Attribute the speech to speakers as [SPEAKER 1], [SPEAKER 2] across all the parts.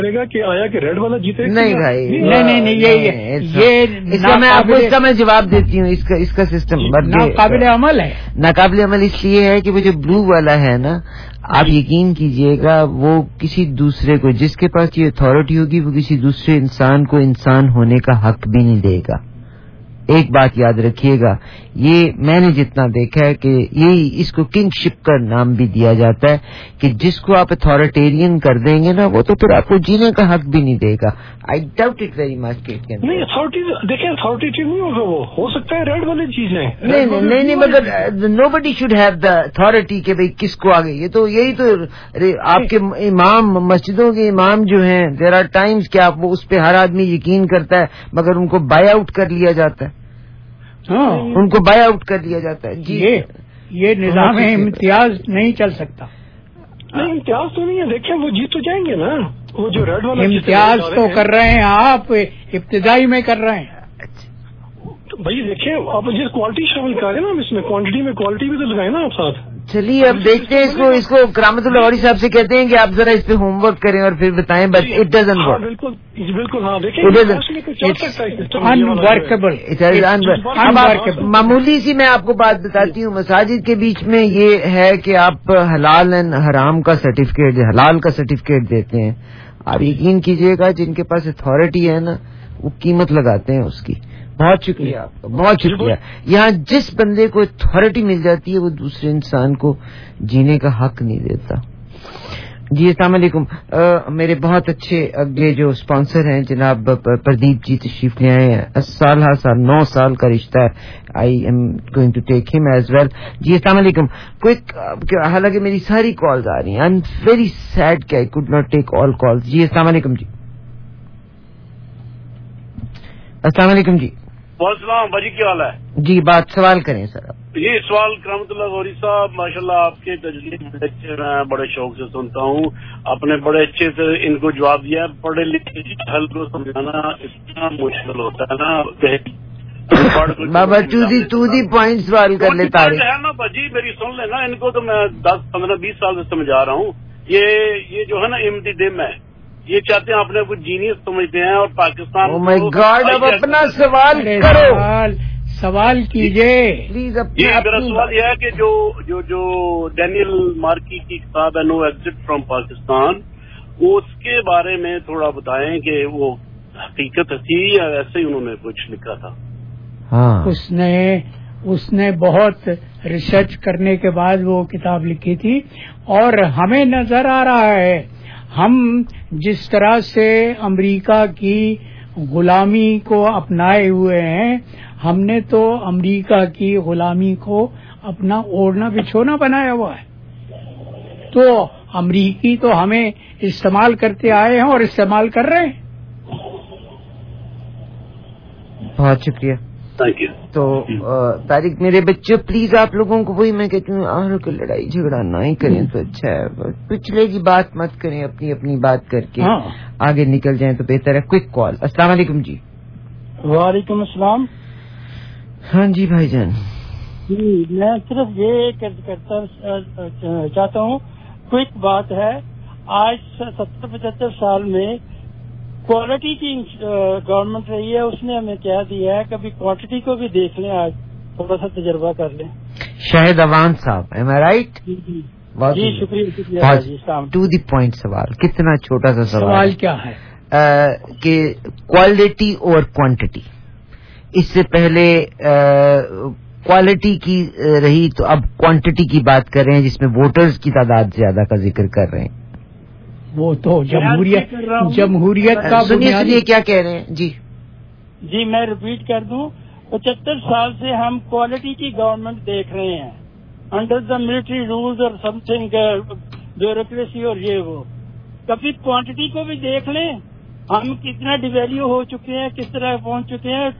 [SPEAKER 1] گا کہ آیا کہ ریڈ والا جیتے.
[SPEAKER 2] نہیں بھائی
[SPEAKER 3] نہیں یہ
[SPEAKER 2] اس کا میں جواب دیتی ہوں. اس کا سسٹم
[SPEAKER 3] ناقابل عمل ہے.
[SPEAKER 2] ناقابل عمل اس لیے ہے کہ وہ جو بلو والا ہے نا، آپ یقین کیجئے گا وہ کسی دوسرے کو، جس کے پاس یہ اتھارٹی ہوگی، وہ کسی دوسرے انسان کو انسان ہونے کا حق بھی نہیں دے گا. ایک بات یاد رکھیے گا، یہ میں نے جتنا دیکھا ہے کہ یہی اس کو کنگ شپ کا نام بھی دیا جاتا ہے کہ جس کو آپ اتھارٹیرین کر دیں گے نا، وہ تو پھر آپ کو جینے کا حق بھی نہیں دے گا. I doubt it very much.
[SPEAKER 1] نہیں اتھارٹی دیکھیں، اتھارٹی نہیں ہوگا، وہ ہو سکتا ہے ریڈ والی چیزیں.
[SPEAKER 2] نہیں مگر nobody should have the authority کہ بھائی کس کو آگے. یہ تو یہی تو آپ کے امام، مسجدوں کے امام جو ہیں، دیر آر ٹائمز کہ آپ وہ اس پہ ہر آدمی یقین کرتا ہے مگر ان کو بائی آؤٹ کر لیا جاتا ہے. ان کو بائی آؤٹ کر دیا جاتا ہے. جی
[SPEAKER 3] یہ نظام امتیاز نہیں چل سکتا.
[SPEAKER 1] نہیں امتیاز تو نہیں ہے، دیکھیں وہ جیت تو جائیں گے نا. وہ جو ریڈ والا
[SPEAKER 3] امتیاز تو کر رہے ہیں آپ، ابتدائی میں کر رہے ہیں.
[SPEAKER 1] بھائی دیکھیں آپ مجھے کوالٹی شامل کریں نا، اس میں کوانٹٹی میں کوالٹی بھی تو لگائیں نا آپ ساتھ.
[SPEAKER 2] چلیے اب دیکھتے ہیں اس کو کرامت اللہ غوری صاحب سے کہتے ہیں کہ آپ ذرا اس پہ ہوم ورک کریں اور پھر بتائیں. But it doesn't work.
[SPEAKER 1] بالکل ہاں دیکھیں
[SPEAKER 2] معمولی سی میں آپ کو بات بتاتی ہوں. مساجد کے بیچ میں یہ ہے کہ آپ حلال اینڈ حرام کا سرٹیفکیٹ، حلال کا سرٹیفکیٹ دیتے ہیں. آپ یقین کیجئے گا جن کے پاس اتھارٹی ہے نا، وہ قیمت لگاتے ہیں اس کی. بہت شکریہ آپ کا، بہت شکریہ. یہاں جس بندے کو اتھارٹی مل جاتی ہے وہ دوسرے انسان کو جینے کا حق نہیں دیتا. جی السلام علیکم. میرے بہت اچھے اگلے جو اسپانسر ہیں جناب پردیپ جی تشریف لے آئے ہیں. 9 سال کا رشتہ ہے. I'm going to take them as well. جی السلام علیکم. کوئک، حالانکہ میری ساری کالز آ رہی ہیں. آئی ایم ویری سیڈ کہ I could not take all calls. جی السلام علیکم. جی السلام علیکم. جی
[SPEAKER 4] السلام بھائی، کیا حال ہے؟
[SPEAKER 2] جی بات سوال کریں سر آپ.
[SPEAKER 4] یہ سوال کرامت اللہ غوری صاحب، ماشاءاللہ آپ کے تجلیل لیکچر ہیں، بڑے شوق سے سنتا ہوں. آپ نے بڑے اچھے سے ان کو جواب دیا. پڑھے لکھے حل کو سمجھانا اتنا مشکل ہوتا ہے نا.
[SPEAKER 2] بابا ٹو دی پوائنٹ سوال کر لیتا
[SPEAKER 4] ہے نا بھاجی، میری سن لینا. ان کو تو میں 10 15 20 سال سے سمجھا رہا ہوں. یہ جو ہے نا امتی ڈم ہے، یہ چاہتے ہیں اپنے کو جینیس سمجھتے ہیں اور پاکستان.
[SPEAKER 2] او مائی گاڈ، اب اپنا سوال کرو.
[SPEAKER 3] سوال کیجئے
[SPEAKER 2] پلیز.
[SPEAKER 4] میرا سوال یہ ہے کہ جو ڈینیل مارکی کی کتاب ہے نو ایگزٹ فرام پاکستان، اس کے بارے میں تھوڑا بتائیں کہ وہ حقیقت تھی یا ایسے ہی انہوں نے کچھ لکھا تھا.
[SPEAKER 2] ہاں
[SPEAKER 3] اس نے بہت ریسرچ کرنے کے بعد وہ کتاب لکھی تھی. اور ہمیں نظر آ رہا ہے ہم جس طرح سے امریکہ کی غلامی کو اپنائے ہوئے ہیں، ہم نے تو امریکہ کی غلامی کو اپنا اوڑھنا بچھونا بنایا ہوا ہے. تو امریکی تو ہمیں استعمال کرتے آئے ہیں اور استعمال کر رہے ہیں.
[SPEAKER 2] بہت شکریہ.
[SPEAKER 4] Thank you.
[SPEAKER 2] تو طارق میرے بچوں پلیز آپ لوگوں کو وہی میں کہتی ہوں، آہر کو لڑائی جھگڑا نہ ہی کریں تو اچھا ہے. پچھلے کی بات مت کریں، اپنی بات کر کے آگے نکل جائیں تو بہتر ہے. Quick call. السلام علیکم. جی
[SPEAKER 5] وعلیکم السلام.
[SPEAKER 2] ہاں جی بھائی جان.
[SPEAKER 5] جی میں صرف یہ کرتا چاہتا ہوں، کوئک بات ہے. آج 70-75 سال میں کوالٹی کی گورنمنٹ رہی ہے، اس نے ہمیں کہہ دیا ہے کبھی کوانٹٹی کو بھی دیکھ لیں، آج تھوڑا سا تجربہ کر لیں.
[SPEAKER 2] شاہد اوان صاحب، ایم آئی رائٹ؟
[SPEAKER 5] جی شکریہ.
[SPEAKER 2] ٹو دی پوائنٹ سوال. کتنا چھوٹا سا
[SPEAKER 3] سوال کیا ہے
[SPEAKER 2] کہ کوالٹی اور کوانٹٹی. اس سے پہلے کوالٹی کی رہی تو اب کوانٹٹی کی بات کر رہے ہیں جس میں ووٹرز کی تعداد زیادہ کا ذکر کر رہے ہیں.
[SPEAKER 3] وہ تو جمہوریت کا
[SPEAKER 2] سنیے کیا کہہ رہے ہیں.
[SPEAKER 5] جی میں ریپیٹ کر دوں. 75 سال سے ہم کوالٹی کی گورنمنٹ دیکھ رہے ہیں انڈر دا ملٹری رولز اور سم تھنگ بیوروکریسی اور یہ وہ. کبھی کوانٹٹی کو بھی دیکھ لیں، ہم کتنا ڈیویلیو ہو چکے ہیں، کس طرح پہنچ چکے ہیں.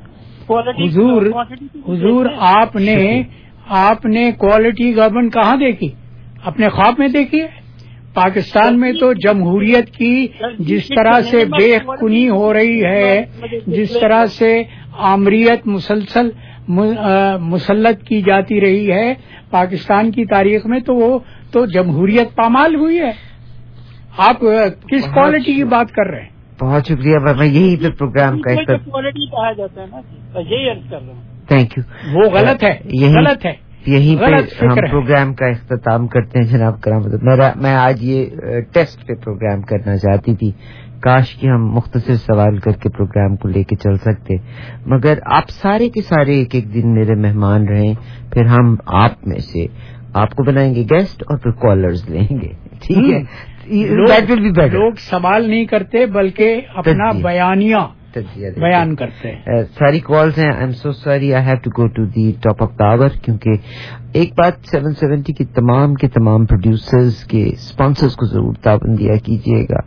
[SPEAKER 3] حضور آپ نے کوالٹی گورنمنٹ کہاں دیکھی؟ اپنے خواب میں دیکھی ہے؟ پاکستان میں تو جمہوریت کی جس طرح سے بے کنی ہو رہی ہے، جس طرح سے آمریت مسلسل مسلط کی جاتی رہی ہے پاکستان کی تاریخ میں، تو وہ تو جمہوریت پامال ہوئی ہے. آپ کس کوالٹی کی بات کر رہے ہیں؟
[SPEAKER 2] بہت شکریہ میں یہی پہ پروگرام کا
[SPEAKER 5] کوالٹی کہا جاتا ہے نا، یہی عرض کر رہا ہوں.
[SPEAKER 2] Thank you.
[SPEAKER 3] وہ غلط ہے، غلط ہے.
[SPEAKER 2] یہیں پہ ہم پروگرام کا اختتام کرتے ہیں جناب کرام. میں آج یہ ٹیسٹ پہ پروگرام کرنا چاہتی تھی، کاش کہ ہم مختصر سوال کر کے پروگرام کو لے کے چل سکتے، مگر آپ سارے کے سارے ایک ایک دن میرے مہمان رہیں، پھر ہم آپ میں سے آپ کو بنائیں گے گیسٹ اور پھر کالرز لیں گے. ٹھیک ہے،
[SPEAKER 3] لوگ سوال نہیں کرتے بلکہ اپنا بیانیہ بیان کرتے ہیں.
[SPEAKER 2] ساری کالز ہیں. I'm so sorry, I have to go to the top of the hour, کیونکہ ایک بات 770 کی تمام کے تمام پروڈیوسرز کے اسپانسرز کو ضرور تعاون دیا کیجیے گا.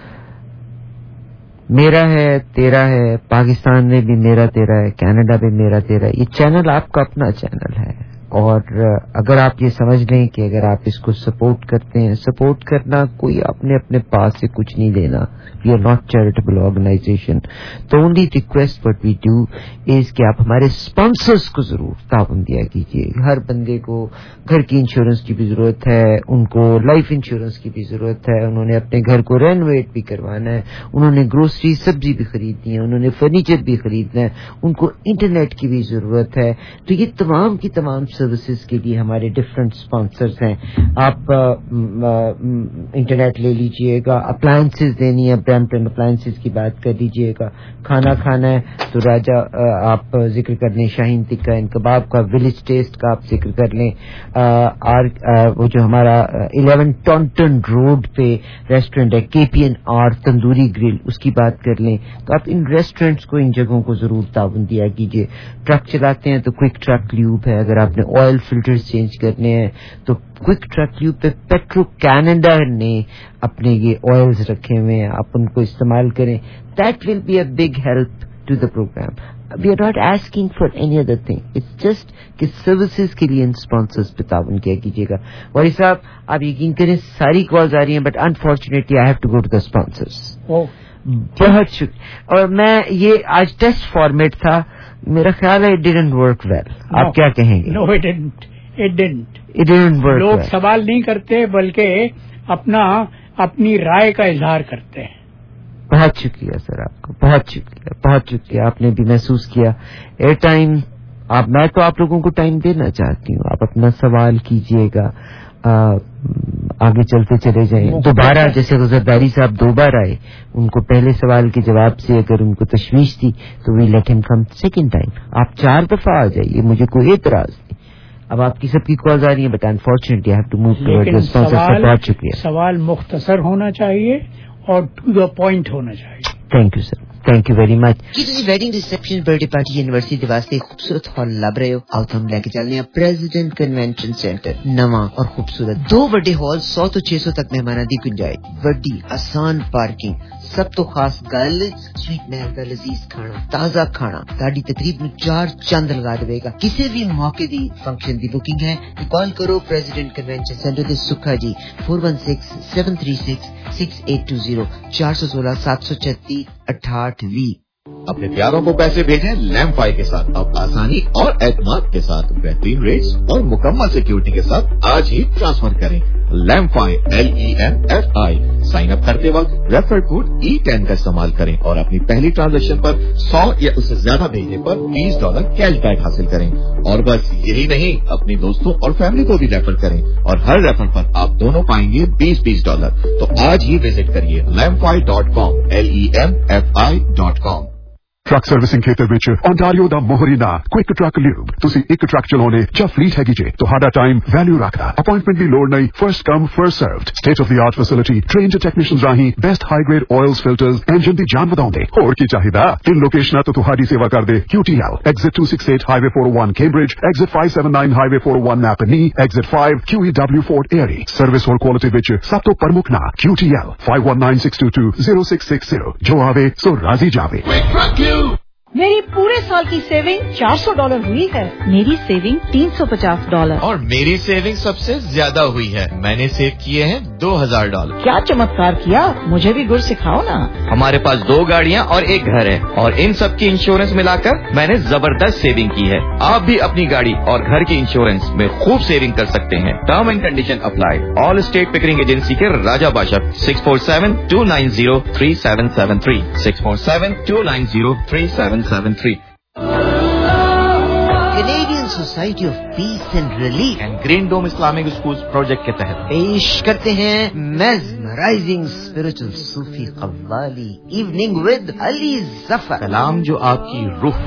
[SPEAKER 2] میرا ہے، تیرا ہے، پاکستان میں بھی میرا تیرا ہے، کینیڈا بھی میرا تیرا ہے. یہ چینل آپ کا اپنا چینل ہے، اور اگر آپ یہ سمجھ لیں کہ اگر آپ اس کو سپورٹ کرتے ہیں، سپورٹ کرنا کوئی اپنے پاس سے کچھ نہیں دینا. We are not charitable organisation. تو only request what we do is کہ آپ ہمارے اسپانسرز کو ضرور تعاون دیا کیجیے. ہر بندے کو گھر کی انشورنس کی بھی ضرورت ہے، ان کو لائف انشورنس کی بھی ضرورت ہے، انہوں نے اپنے گھر کو رینوویٹ بھی کروانا ہے، انہوں نے گروسری سبزی بھی خریدنی ہے، انہوں نے فرنیچر بھی خریدنا ہے، ان کو انٹرنیٹ کی بھی ضرورت ہے. تو یہ تمام کی تمام سروسز کے لیے ہمارے ڈفرینٹ اسپانسرز ہیں. آپ انٹرنیٹ لے لیجئے گا، اپلائنسز دینی ہے، برامپٹن اپلائنسز کی بات کر لیجئے گا. کھانا کھانا ہے تو راجا آپ ذکر کر لیں، شاہین ٹکا اینڈ کباب کا، ولیج ٹیسٹ کا آپ ذکر کر لیں. وہ جو ہمارا 11 ٹونٹن روڈ پہ ریسٹورینٹ ہے KPNR تندوری گرل، اس کی بات کر لیں. تو آپ ان ریسٹورینٹس کو، ان جگہوں کو ضرور تعاون دیا کیجیے. ٹرک چلاتے ہیں تو کوئک ٹرک لیوب ہے، اگر آپ نے آئل فلٹر چینج کرنے ہیں تو کوئک ٹرک لیوب پہ پیٹرو کینیڈا نے اپنے یہ آئلز رکھے ہوئے ہیں، آپ ان کو استعمال کریں. That will be a big help to the program. We are not asking for any other thing, it's just کہ سروسز کے لیے ان اسپانسرز پہ تعاون کیا کیجیے گا. ولی صاحب آپ یقین کریں ساری کالز آ رہی ہیں، but unfortunately I have to go to the sponsors. بہت شکریہ. اور میں یہ آج ٹیسٹ فارمیٹ تھا، میرا خیال ہے اٹ ڈیڈنٹ ورک ویل. آپ کیا کہیں گے؟
[SPEAKER 3] No it didn't work. لوگ سوال نہیں کرتے بلکہ اپنی رائے کا اظہار کرتے ہیں.
[SPEAKER 2] بہت شکریہ سر، آپ کا بہت شکریہ، بہت شکریہ. آپ نے بھی محسوس کیا ایئر ٹائم. میں تو آپ لوگوں کو ٹائم دینا چاہتی ہوں، آپ اپنا سوال کیجیے گا، آگے چلتے چلے جائیں. دوبارہ جیسے غزرداری صاحب 2 بار آئے، ان کو پہلے سوال کے جواب سے اگر ان کو تشویش تھی تو وی لیٹ ہم کم سیکنڈ ٹائم. آپ 4 دفعہ آ جائیے، مجھے کوئی اعتراض نہیں. اب آپ کی سب کی کالز آ رہی ہیں، but unfortunately I have to move toward the sponsor. بہت شکریہ.
[SPEAKER 3] سوال مختصر ہونا چاہیے اور ٹو دا پوائنٹ ہونا چاہیے.
[SPEAKER 2] Thank you sir, thank you very much. کی تسی wedding reception birthday party university دے واسطے خوبصورت ہال لب رہے ہو؟ آؤ ہم لے کے چلنے ہیں پریزیڈنٹ کنونشن سینٹر. نواں اور خوبصورت 2 بڑے ہال، 100 تو 600 تک مہمانوں دی گنجائش، وڈی آسان پارکنگ. سب تو خاص گل سویٹ محل کا لذیذ کھانا، تازہ کھانا. تہاڈی تقریب میں 4 چند لگا دے گا. کسی بھی موقع دی فنکشن دی بکنگ ہے تو کال کرو پریزیڈنٹ کنونشن سینٹر دے سکھا جی 4167366820 416 736 6820.
[SPEAKER 6] اپنے پیاروں کو پیسے بھیجیں لیمفائی کے ساتھ. اب آسانی اور اعتماد کے ساتھ بہترین ریٹس اور مکمل سیکیورٹی کے ساتھ آج ہی ٹرانسفر کریں. لیمفائی LEMFI. سائن اپ کرتے وقت ریفر کوڈ E10 کا استعمال کریں اور اپنی پہلی ٹرانزیکشن پر 100 یا اس سے زیادہ بھیجنے پر $20 کیش بیک حاصل کریں. اور بس یہی نہیں، اپنے دوستوں اور فیملی کو بھی ریفر کریں اور ہر ریفر پر آپ دونوں پائیں گے $20. تو آج ہی وزٹ کریے lemfi.com LEMFI.com.
[SPEAKER 7] ਟਰੱਕ ਸਰਵਿਸਿੰਗ ਖੇਤਰ ਵਿੱਚ ਓਨਟਾਰੀਓ ਦਾ ਮੋਹਰੀ ਨਾਂ ਕੁਇਕ ਟਰੱਕ ਲਿਊਬ. ਤੁਸੀਂ ਇੱਕ ਟਰੱਕ ਚਲਾਉਣੇ ਜਾਂ ਫਲੀਟ ਹੈਗੀ ਜੇ, ਤੁਹਾਡਾ ਟਾਈਮ ਵੈਲਿਊ ਰੱਖਦਾ. ਅਪਾਇੰਟਮੈਂਟ ਦੀ ਲੋੜ ਨਹੀਂ, first come first served. State of the art facility, trained technicians ਰਾਹੀਂ best high grade oils filters, engine ਦੀ ਜਾਨ ਵਧਾਉਂਦੇ. ਹੋਰ ਕੀ ਚਾਹੀਦਾ? 3 ਲੋਕੇਸ਼ਨਾਂ ਤੋਂ ਤੁਹਾਡੀ ਸੇਵਾ ਕਰਦੇ QTL, exit 268 highway 401 Cambridge, exit 579 highway 401 Napanee, exit 5 QEW Fort Erie. Service ਹੋਰ ਕੁਆਲਿਟੀ ਵਿੱਚ ਸਭ ਤੋਂ ਪ੍ਰਮੁੱਖ ਨਾਂ QTL 5196220660. ਜੋ ਆਵੇ ਸੋ ਰਾਜ਼ੀ ਜਾਵੇ.
[SPEAKER 8] मेरी पूरे साल की सेविंग $400 हुई है। मेरी सेविंग $350
[SPEAKER 6] और मेरी सेविंग सबसे ज्यादा हुई है। मैंने सेव किए हैं $2000।
[SPEAKER 8] क्या चमत्कार किया, मुझे भी गुर सिखाओ ना।
[SPEAKER 9] हमारे पास 2 गाड़ियाँ और 1 घर है और इन सब की इंश्योरेंस मिलाकर मैंने जबरदस्त सेविंग की है। आप भी अपनी गाड़ी और घर की इंश्योरेंस में खूब सेविंग कर सकते हैं। Term and condition apply. Allstate Pickering agency के Raja Badshah 647-290-3773 647-290-3773।
[SPEAKER 2] Canadian Society of Peace and Relief
[SPEAKER 6] and Green Dome Islamic schools project के तहत
[SPEAKER 2] पेश करते हैं mesmerising spiritual Sufi qawwali evening with Ali Zafar.
[SPEAKER 6] कलाम जो आपकी रूह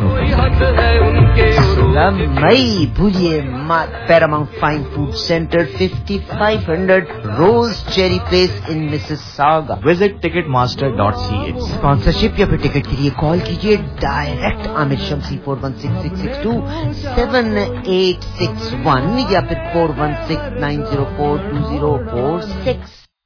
[SPEAKER 2] मई भूलिए Paramount Fine Food Centre 5500 Rose Cherry Place in Mississauga.
[SPEAKER 6] Visit ticketmaster.ca।
[SPEAKER 2] Sponsorship या फिर टिकट के लिए कॉल कीजिए डायरेक्ट आमिर शम्सी 4166627861 या फिर 4169042046।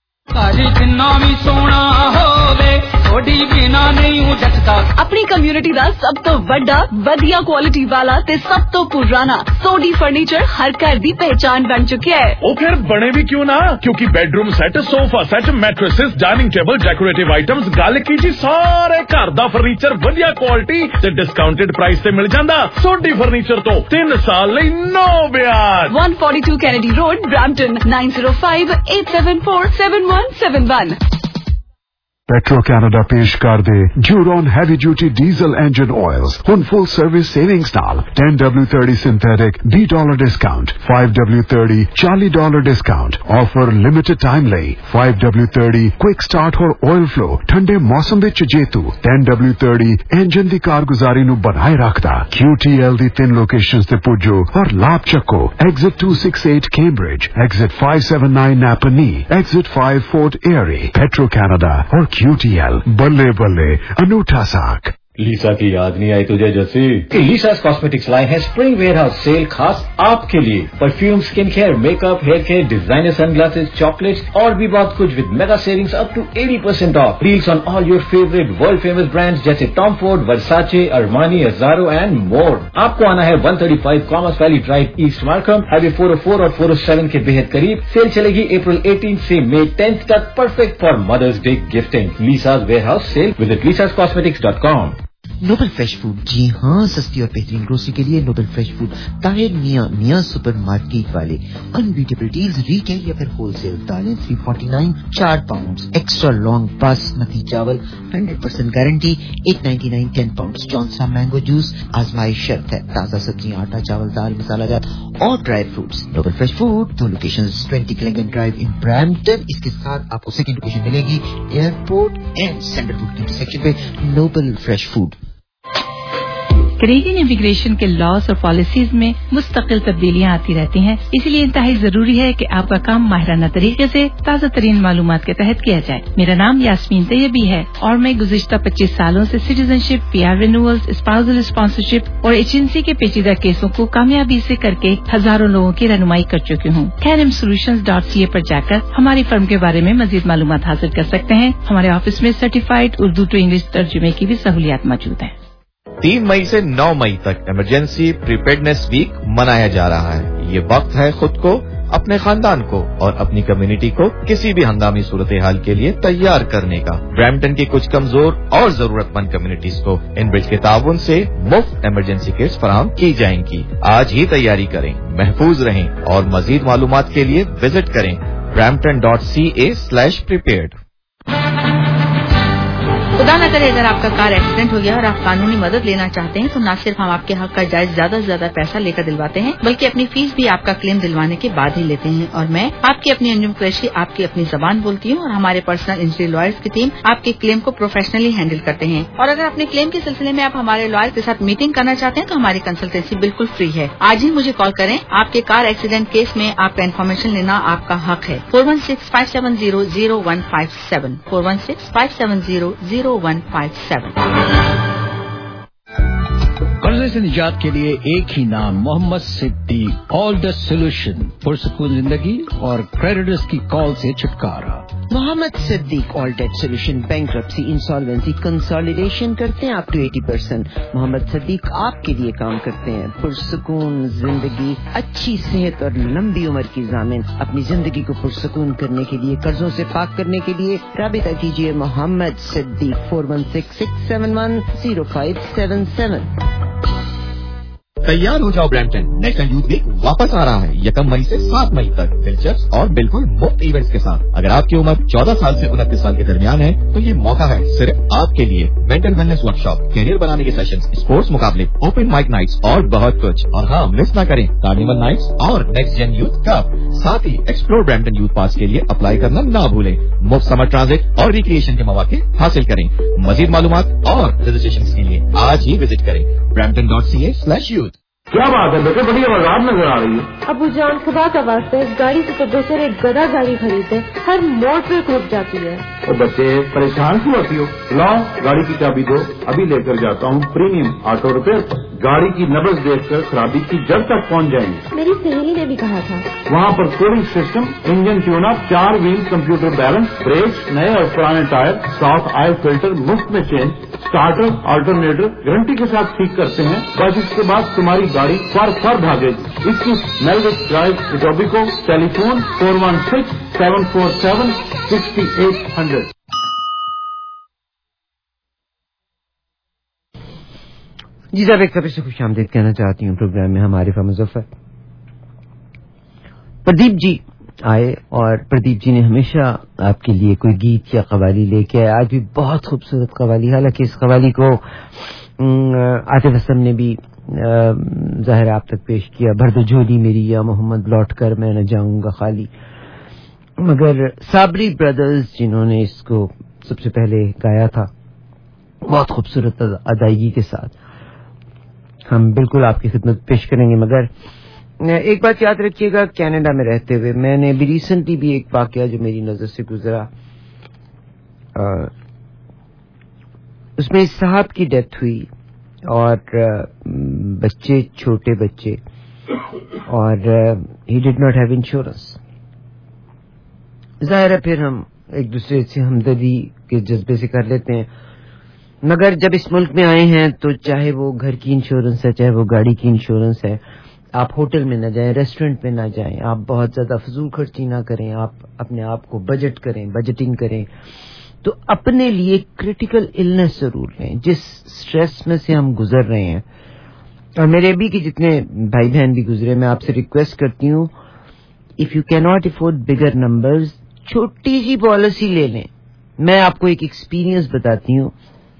[SPEAKER 10] अपनी कम्युनिटी ਦਾ ਸਭ ਤੋਂ ਵੱਡਾ ਵਧੀਆ ਕੁਆਲਿਟੀ ਵਾਲਾ ਤੇ ਸਭ ਤੋਂ ਪੁਰਾਣਾ ਸੋਡੀ ਫਰਨੀਚਰ ਹਰ ਘਰ ਦੀ ਪਹਿਚਾਨ ਬਣ ਚੁੱਕਿਆ ਹੈ।
[SPEAKER 11] ਉਹ ਫਿਰ ਬਣੇ ਵੀ ਕਿਉਂ ਨਾ, ਕਿਉਂਕਿ bedroom set, sofa set, mattresses, dining table, decorative items, ਗੱਲ ਕੀ ਜੀ ਸਾਰੇ ਘਰ ਦਾ ਫਰਨੀਚਰ ਵਧੀਆ ਕੁਆਲਿਟੀ ਤੇ ਡਿਸਕਾਊਂਟਡ ਪ੍ਰਾਈਸ ਤੇ ਮਿਲ ਜਾਂਦਾ। ਸੋਡੀ ਫਰਨੀਚਰ ਤੋਂ 3 ਸਾਲ ਲਈ no ਵਿਆਜ।
[SPEAKER 10] 142 Kennedy Road, Brampton 9058747171।
[SPEAKER 7] Petro Canada पेश कर दे Duron Heavy Duty Diesel Engine Oils हुन full service savings नाल 10W30 synthetic $20 discount 5W30 $40 discount offer limited time ਲਈ 5W30 quick start और oil flow ठंडे मौसम विच जेतू 10W30 engine ਦੀ ਕਾਰਗੁਜ਼ਾਰੀ ਨੂੰ ਬਣਾਏ ਰੱਖਦਾ। QTL ਦੀ 3 locations ਤੇ ਪੁੱਜੋ और लाभ चक्को exit 268 Cambridge, exit 579 Napanee, exit 5 Fort Erie। Petro Canada और QTL बल्ले बल्ले अनूठा साक।
[SPEAKER 12] लीसा की याद नहीं आई तुझे जैसे कि लीसास कॉस्मेटिक्स लाए हैं स्प्रिंग वेयरहाउस सेल खास आपके लिए। Perfume, skin care, makeup, hair care, designer sunglasses, chocolates और भी बहुत कुछ with mega savings up to 80% off. Deals on all your favourite world famous brands जैसे Tom Ford, Versace, Armani, Azzaro and more. आपको आना है 135 Commerce Valley Drive, East Markham, highway 404 और 407 के बेहद करीब। सेल चलेगी अप्रैल 18 से मई 10 तक, perfect for Mother's Day gifting. Lisa's warehouse sale, visit lisascosmetics.com।
[SPEAKER 2] Noble Fresh Food, जी हाँ, सस्ती और बेहतरीन ग्रोसरी के लिए Noble Fresh Food, Tahir Miyan supermarket वाले। अनबीटेबल डील्स रिटेल या फिर होलसेल। दालें 349 4 पाउंड, एक्स्ट्रा लॉन्ग बासमती चावल 100% गारंटी 899 10 पाउंड। जॉनसा मैंगो जूस आजमाइश शर्त है। ताजा सब्जियां, आटा, चावल, दाल, मसाला जात और dry fruits. Noble Fresh Food 2 locations 20 Clington Drive in Brampton. इसके साथ आपको सेकंड लोकेशन मिलेगी एयरपोर्ट एंड सेंट्रल के इंटरसेक्शन पे। Noble Fresh Food.
[SPEAKER 13] Canadian immigration के लॉज और पॉलिसीज में मुस्तकिल तब्दीलियां आती रहती हैं, इसलिए इंतहाई जरूरी है कि आपका काम माहिराना तरीके से ताज़ा तरीन मालूमात के तहत किया जाए। मेरा नाम यास्मीन तैयबी है और मैं गुज़िश्ता 25 सालों से citizenship, PR renewals, spousal sponsorship और एजेंसी के पेचीदा केसों को कामयाबी से करके हजारों लोगों की रहनुमाई कर चुकी हूँ। KNMSolutions.ca पर जाकर हमारी फर्म के बारे में मजीद मालूमात हासिल कर सकते हैं। हमारे ऑफिस में सर्टिफाइड उर्दू टू इंग्लिश तर्जुमे की भी सहूलियात मौजूद है।
[SPEAKER 6] 3 मई से 9 मई तक इमरजेंसी प्रिपेयर्डनेस वीक मनाया जा रहा है। ये वक्त है खुद को, अपने खानदान को और अपनी कम्युनिटी को किसी भी हंगामी सूरत हाल के लिए तैयार करने का। ब्रैम्पटन की कुछ कमजोर और जरूरतमंद कम्युनिटीज को इनब्रिज के ताउन से मुफ्त इमरजेंसी किट्स फराहम की जाएंगी। आज ही तैयारी करें, महफूज रहें और मजीद मालूमात के लिए विजिट करें brampton.ca/prepared।
[SPEAKER 14] खुदा न करे अगर आपका कार एक्सीडेंट हो गया और आप कानूनी मदद लेना चाहते हैं तो न सिर्फ हम आपके हक का जायज ज्यादा से ज्यादा पैसा लेकर दिलवाते हैं, बल्कि अपनी फीस भी आपका क्लेम दिलवाने के बाद ही लेते हैं। और मैं आपकी अपनी अंजुम कुरैशी आपकी अपनी जबान बोलती हूँ और हमारे पर्सनल इंजरी लॉयर्स की टीम आपके क्लेम को प्रोफेशनली हैंडल करते हैं। और अगर अपने क्लेम के सिलसिले में आप हमारे लॉयर के साथ मीटिंग करना चाहते हैं तो हमारी कंसल्टेंसी बिल्कुल फ्री है। आज ही मुझे कॉल करें। आपके कार एक्सीडेंट केस में आपका इन्फॉर्मेशन लेना आपका हक है। 416-570-0157 416-570-0157।
[SPEAKER 15] से निजात के लिए एक ही नाम, Mohammad Siddiq. All the solution, पुरसकून जिंदगी और क्रेडिटर्स की कॉल से छुटकारा।
[SPEAKER 2] Mohammad Siddiq all debt solution, bankruptcy, insolvency, consolidation करते हैं अप टू 80%। मोहम्मद सिद्दीक आपके लिए काम करते हैं। पुरसकून जिंदगी, अच्छी सेहत और लंबी उम्र की ज़ामिन। अपनी जिंदगी को पुरसकून करने के लिए, कर्जों से पाक करने के लिए राबिता कीजिए मोहम्मद सिद्दीक 4166710577।
[SPEAKER 6] तैयार हो जाओ ब्रैम्पटन, नेशनल यूथ वीक वापस आ रहा है 1 मई से 7 मई तक, दिलचस्प और बिल्कुल मुफ्त इवेंट्स के साथ। अगर आपकी उम्र 14 साल से 29 साल के दरमियान है तो ये मौका है सिर्फ आपके लिए। मेंटल वेलनेस वर्कशॉप, कैरियर बनाने के सेशंस, स्पोर्ट्स मुकाबले, ओपन माइक नाइट्स और बहुत कुछ। और हाँ, मिस ना करें कार्निवल नाइट्स और नेक्स्ट जेन यूथ कप। साथ ही एक्सप्लोर ब्रैम्पटन यूथ पास के लिए अप्लाई करना ना भूलें। मुफ्त समर ट्रांजिट और रिक्रिएशन के मौके हासिल करें। मजीद मालूमात और रजिस्ट्रेशन के लिए आज ही विजिट करें brampton.ca/youth।
[SPEAKER 16] क्या बात है बेटे, बड़ी आवाज नजर आ रही है।
[SPEAKER 17] अबू जान, खुदा का वास्ता इस गाड़ी से तो बेहतर एक गधा गाड़ी खरीदे, हर मोड़ पे रुक जाती है।
[SPEAKER 16] और बच्चे परेशान क्यों होती हो? लाओ गाड़ी की चाबी दो, अभी लेकर जाता हूँ प्रीमियम ऑटो रिपेयर पर। गाड़ी की नब्ज देखकर खराबी की जड़ तक पहुँच जाएंगे।
[SPEAKER 17] मेरी सहेली ने भी कहा था।
[SPEAKER 16] वहाँ पर cooling system, engine tune up, 4 wheel computer balance, brake, नए और पुराने टायर, साफ ऑयल फिल्टर मुफ्त में चेंज, स्टार्टर ऑल्टरनेटर गारंटी के साथ ठीक करते हैं। बस इसके बाद तुम्हारी गाड़ी फर भागेगी। 21 मेलविक ड्राइव, इटोबिको। टेलीफोन 416-747-6800।
[SPEAKER 2] जी साहब, एक तरह से खुश आमदीद कहना चाहती हूँ प्रोग्राम में हमारे मुजफ्फर। प्रदीप जी आए और प्रदीप जी ने हमेशा आपके लिए कोई गीत या कवाली लेके आए। आज भी बहुत खूबसूरत कवाली, हालांकि इस कवाली को आतिफ असलम ने भी ज़ाहिर आप तक पेश किया, भर दो झोली मेरी या मोहम्मद लौट कर मैं न जाऊंगा खाली। मगर साबरी ब्रदर्स जिन्होंने इसको सबसे पहले गाया था बहुत खूबसूरत अदायगी के साथ, हम बिल्कुल आपकी खिदमत पेश करेंगे। मगर एक बात याद रखिएगा, कनाडा में रहते हुए मैंने अभी रिसेंटली भी एक वाकया जो मेरी नजर से गुजरा, उसमें इस साहब की डेथ हुई और बच्चे, छोटे बच्चे, और he did not have insurance. जाहिर है फिर हम एक दूसरे से हमदर्दी के जज्बे से कर लेते हैं, मगर जब इस मुल्क में आए हैं तो चाहे वो घर की इंश्योरेंस है, चाहे वो गाड़ी की इंश्योरेंस है, आप होटल में ना जाएं, रेस्टोरेंट में ना जाएं, आप बहुत ज्यादा फजूल खर्ची ना करें, आप अपने आप को बजट करें, बजटिंग करें, तो अपने लिए क्रिटिकल इलनेस जरूर लें जिस स्ट्रेस में से हम गुजर रहे हैं। और मेरे अभी के जितने भाई बहन भी गुजरे, मैं आपसे रिक्वेस्ट करती हूँ, if you can not afford bigger numbers, छोटी सी पॉलिसी ले लें। मैं आपको एक एक्सपीरियंस बताती हूँ।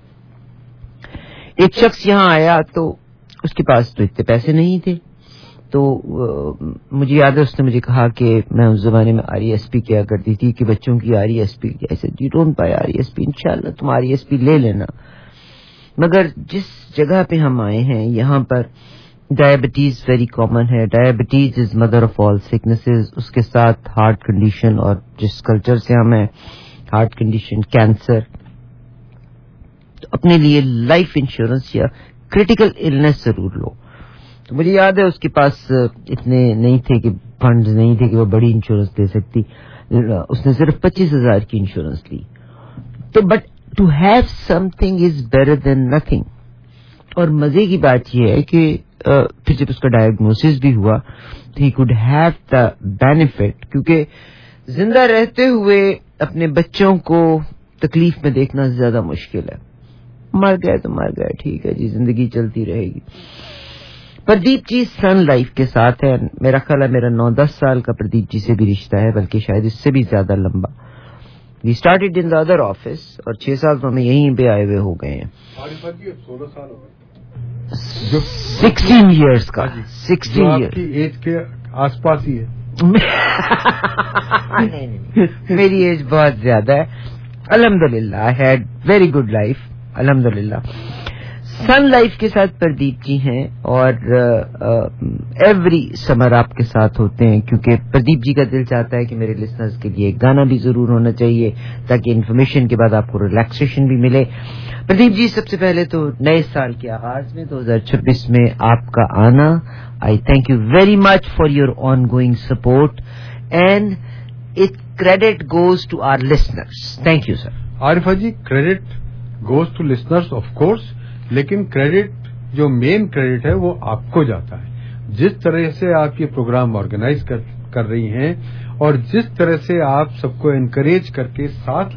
[SPEAKER 2] एक शख्स यहाँ आया तो उसके पास तो इतने पैसे नहीं थे, तो मुझे याद है उसने मुझे कहा कि मैं उस जमाने में RESP किया करती थी कि बच्चों की RESP, ऐसे यू डोंट बाय RESP, इंशाल्लाह तुम RESP ले लेना। मगर जिस जगह पे हम आए हैं यहाँ पर डायबिटीज वेरी कॉमन है, diabetes is mother of all sicknesses, उसके साथ हार्ट कंडीशन, और जिस कल्चर से हम हैं, हार्ट कंडीशन, कैंसर। तो अपने लिए लाइफ इंश्योरेंस या क्रिटिकल इलनेस जरूर लो। तो मुझे याद है उसके पास इतने नहीं थे कि फंड्स नहीं थे कि वो बड़ी इंश्योरेंस दे सकती, उसने सिर्फ 25,000 की इंश्योरेंस ली। तो but to have something is better than nothing. और मजे की बात यह है कि फिर जब उसका डायग्नोसिस भी हुआ तो he could have the benefit, क्योंकि जिंदा रहते हुए अपने बच्चों को तकलीफ में देखना ज्यादा मुश्किल है। मर गए तो मर गए, ठीक है जी, जिंदगी चलती रहेगी। प्रदीप जी सन लाइफ के साथ है, मेरा ख्याल है मेरा 9-10 साल का प्रदीप जी से भी रिश्ता है, बल्कि शायद इससे भी ज्यादा लंबा। We started in the other office और 6 साल तो हमें यहीं पे आए हुए हो गए हैं।
[SPEAKER 18] 16 साल हो गए,
[SPEAKER 2] 16 ईयर्स का, 16 ईयर्स
[SPEAKER 18] की एज के आसपास ही है।
[SPEAKER 2] नहीं, मेरी एज बहुत ज्यादा है। अल्हम्दुलिल्लाह, I had very good life, अल्हम्दुलिल्लाह। सन लाइफ के साथ प्रदीप जी हैं और एवरी समर आपके साथ होते हैं, क्योंकि प्रदीप जी का दिल चाहता है कि मेरे लिसनर्स के लिए एक गाना भी जरूर होना चाहिए ताकि इन्फॉर्मेशन के बाद आपको रिलैक्सेशन भी मिले। प्रदीप जी, सबसे पहले तो नए साल के आगाज में 2026 में आपका आना, I thank you very much for your ongoing support and it credit goes to our listeners. Thank you sir.
[SPEAKER 18] Arifa ji, credit goes to listeners of course, लेकिन क्रेडिट जो मेन क्रेडिट है वो आपको जाता है। जिस तरह से आप ये प्रोग्राम ऑर्गेनाइज कर रही हैं और जिस तरह से आप सबको एनकरेज करके साथ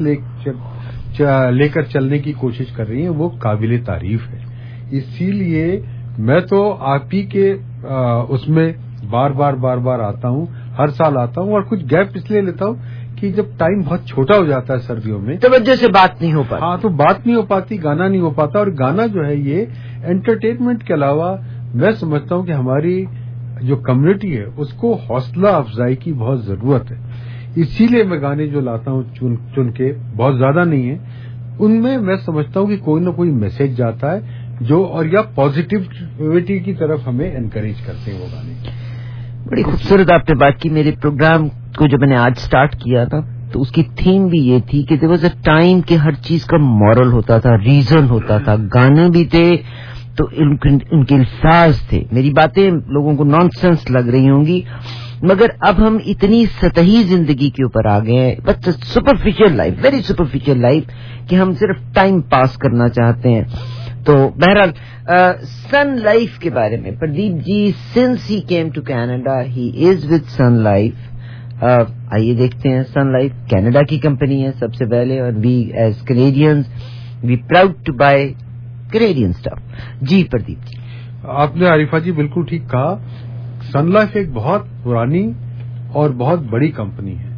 [SPEAKER 18] लेकर चलने की कोशिश कर रही हैं, वो काबिले तारीफ है। इसीलिए मैं तो आप ही के उसमें बार बार आता हूँ, हर साल आता हूँ, और कुछ गैप इसलिए लेता हूँ कि जब टाइम बहुत छोटा हो जाता है सर्दियों में,
[SPEAKER 2] तवज्जो से बात नहीं हो पाती।
[SPEAKER 18] हाँ, तो बात नहीं हो पाती, गाना नहीं हो पाता। और गाना जो है ये एंटरटेनमेंट के अलावा मैं समझता हूँ कि हमारी जो कम्युनिटी है उसको हौसला अफजाई की बहुत जरूरत है। इसीलिए मैं गाने जो लाता हूँ चुन के, बहुत ज्यादा नहीं है, उनमें मैं समझता हूँ कि कोई ना कोई मैसेज जाता है जो, और या पॉजिटिविटी की तरफ हमें एनकरेज करते हैं वो गाने।
[SPEAKER 2] बड़ी खूबसूरत आपने बात की। मेरे प्रोग्राम को जो मैंने आज स्टार्ट किया था तो उसकी थीम भी ये थी कि देयर वाज अ टाइम कि हर चीज का मॉरल होता था, रीजन होता था, गाने भी थे तो उनके अल्फाज थे। मेरी बातें लोगों को नॉनसेंस लग रही होंगी, मगर अब हम इतनी सतही जिंदगी के ऊपर आ गए हैं, बस superficial life, very superficial life, कि हम सिर्फ टाइम पास करना चाहते हैं। तो बहरहाल सन लाइफ के बारे में Pradeep ji, since he came to Canada he is with Sun Life. आइए देखते हैं। सन लाइफ कनाडा की कंपनी है सबसे पहले, और we as Canadians we proud to buy Canadian stuff. जी प्रदीप जी।
[SPEAKER 18] आपने आरिफा जी बिल्कुल ठीक कहा। सन लाइफ एक बहुत पुरानी और बहुत बड़ी कंपनी है।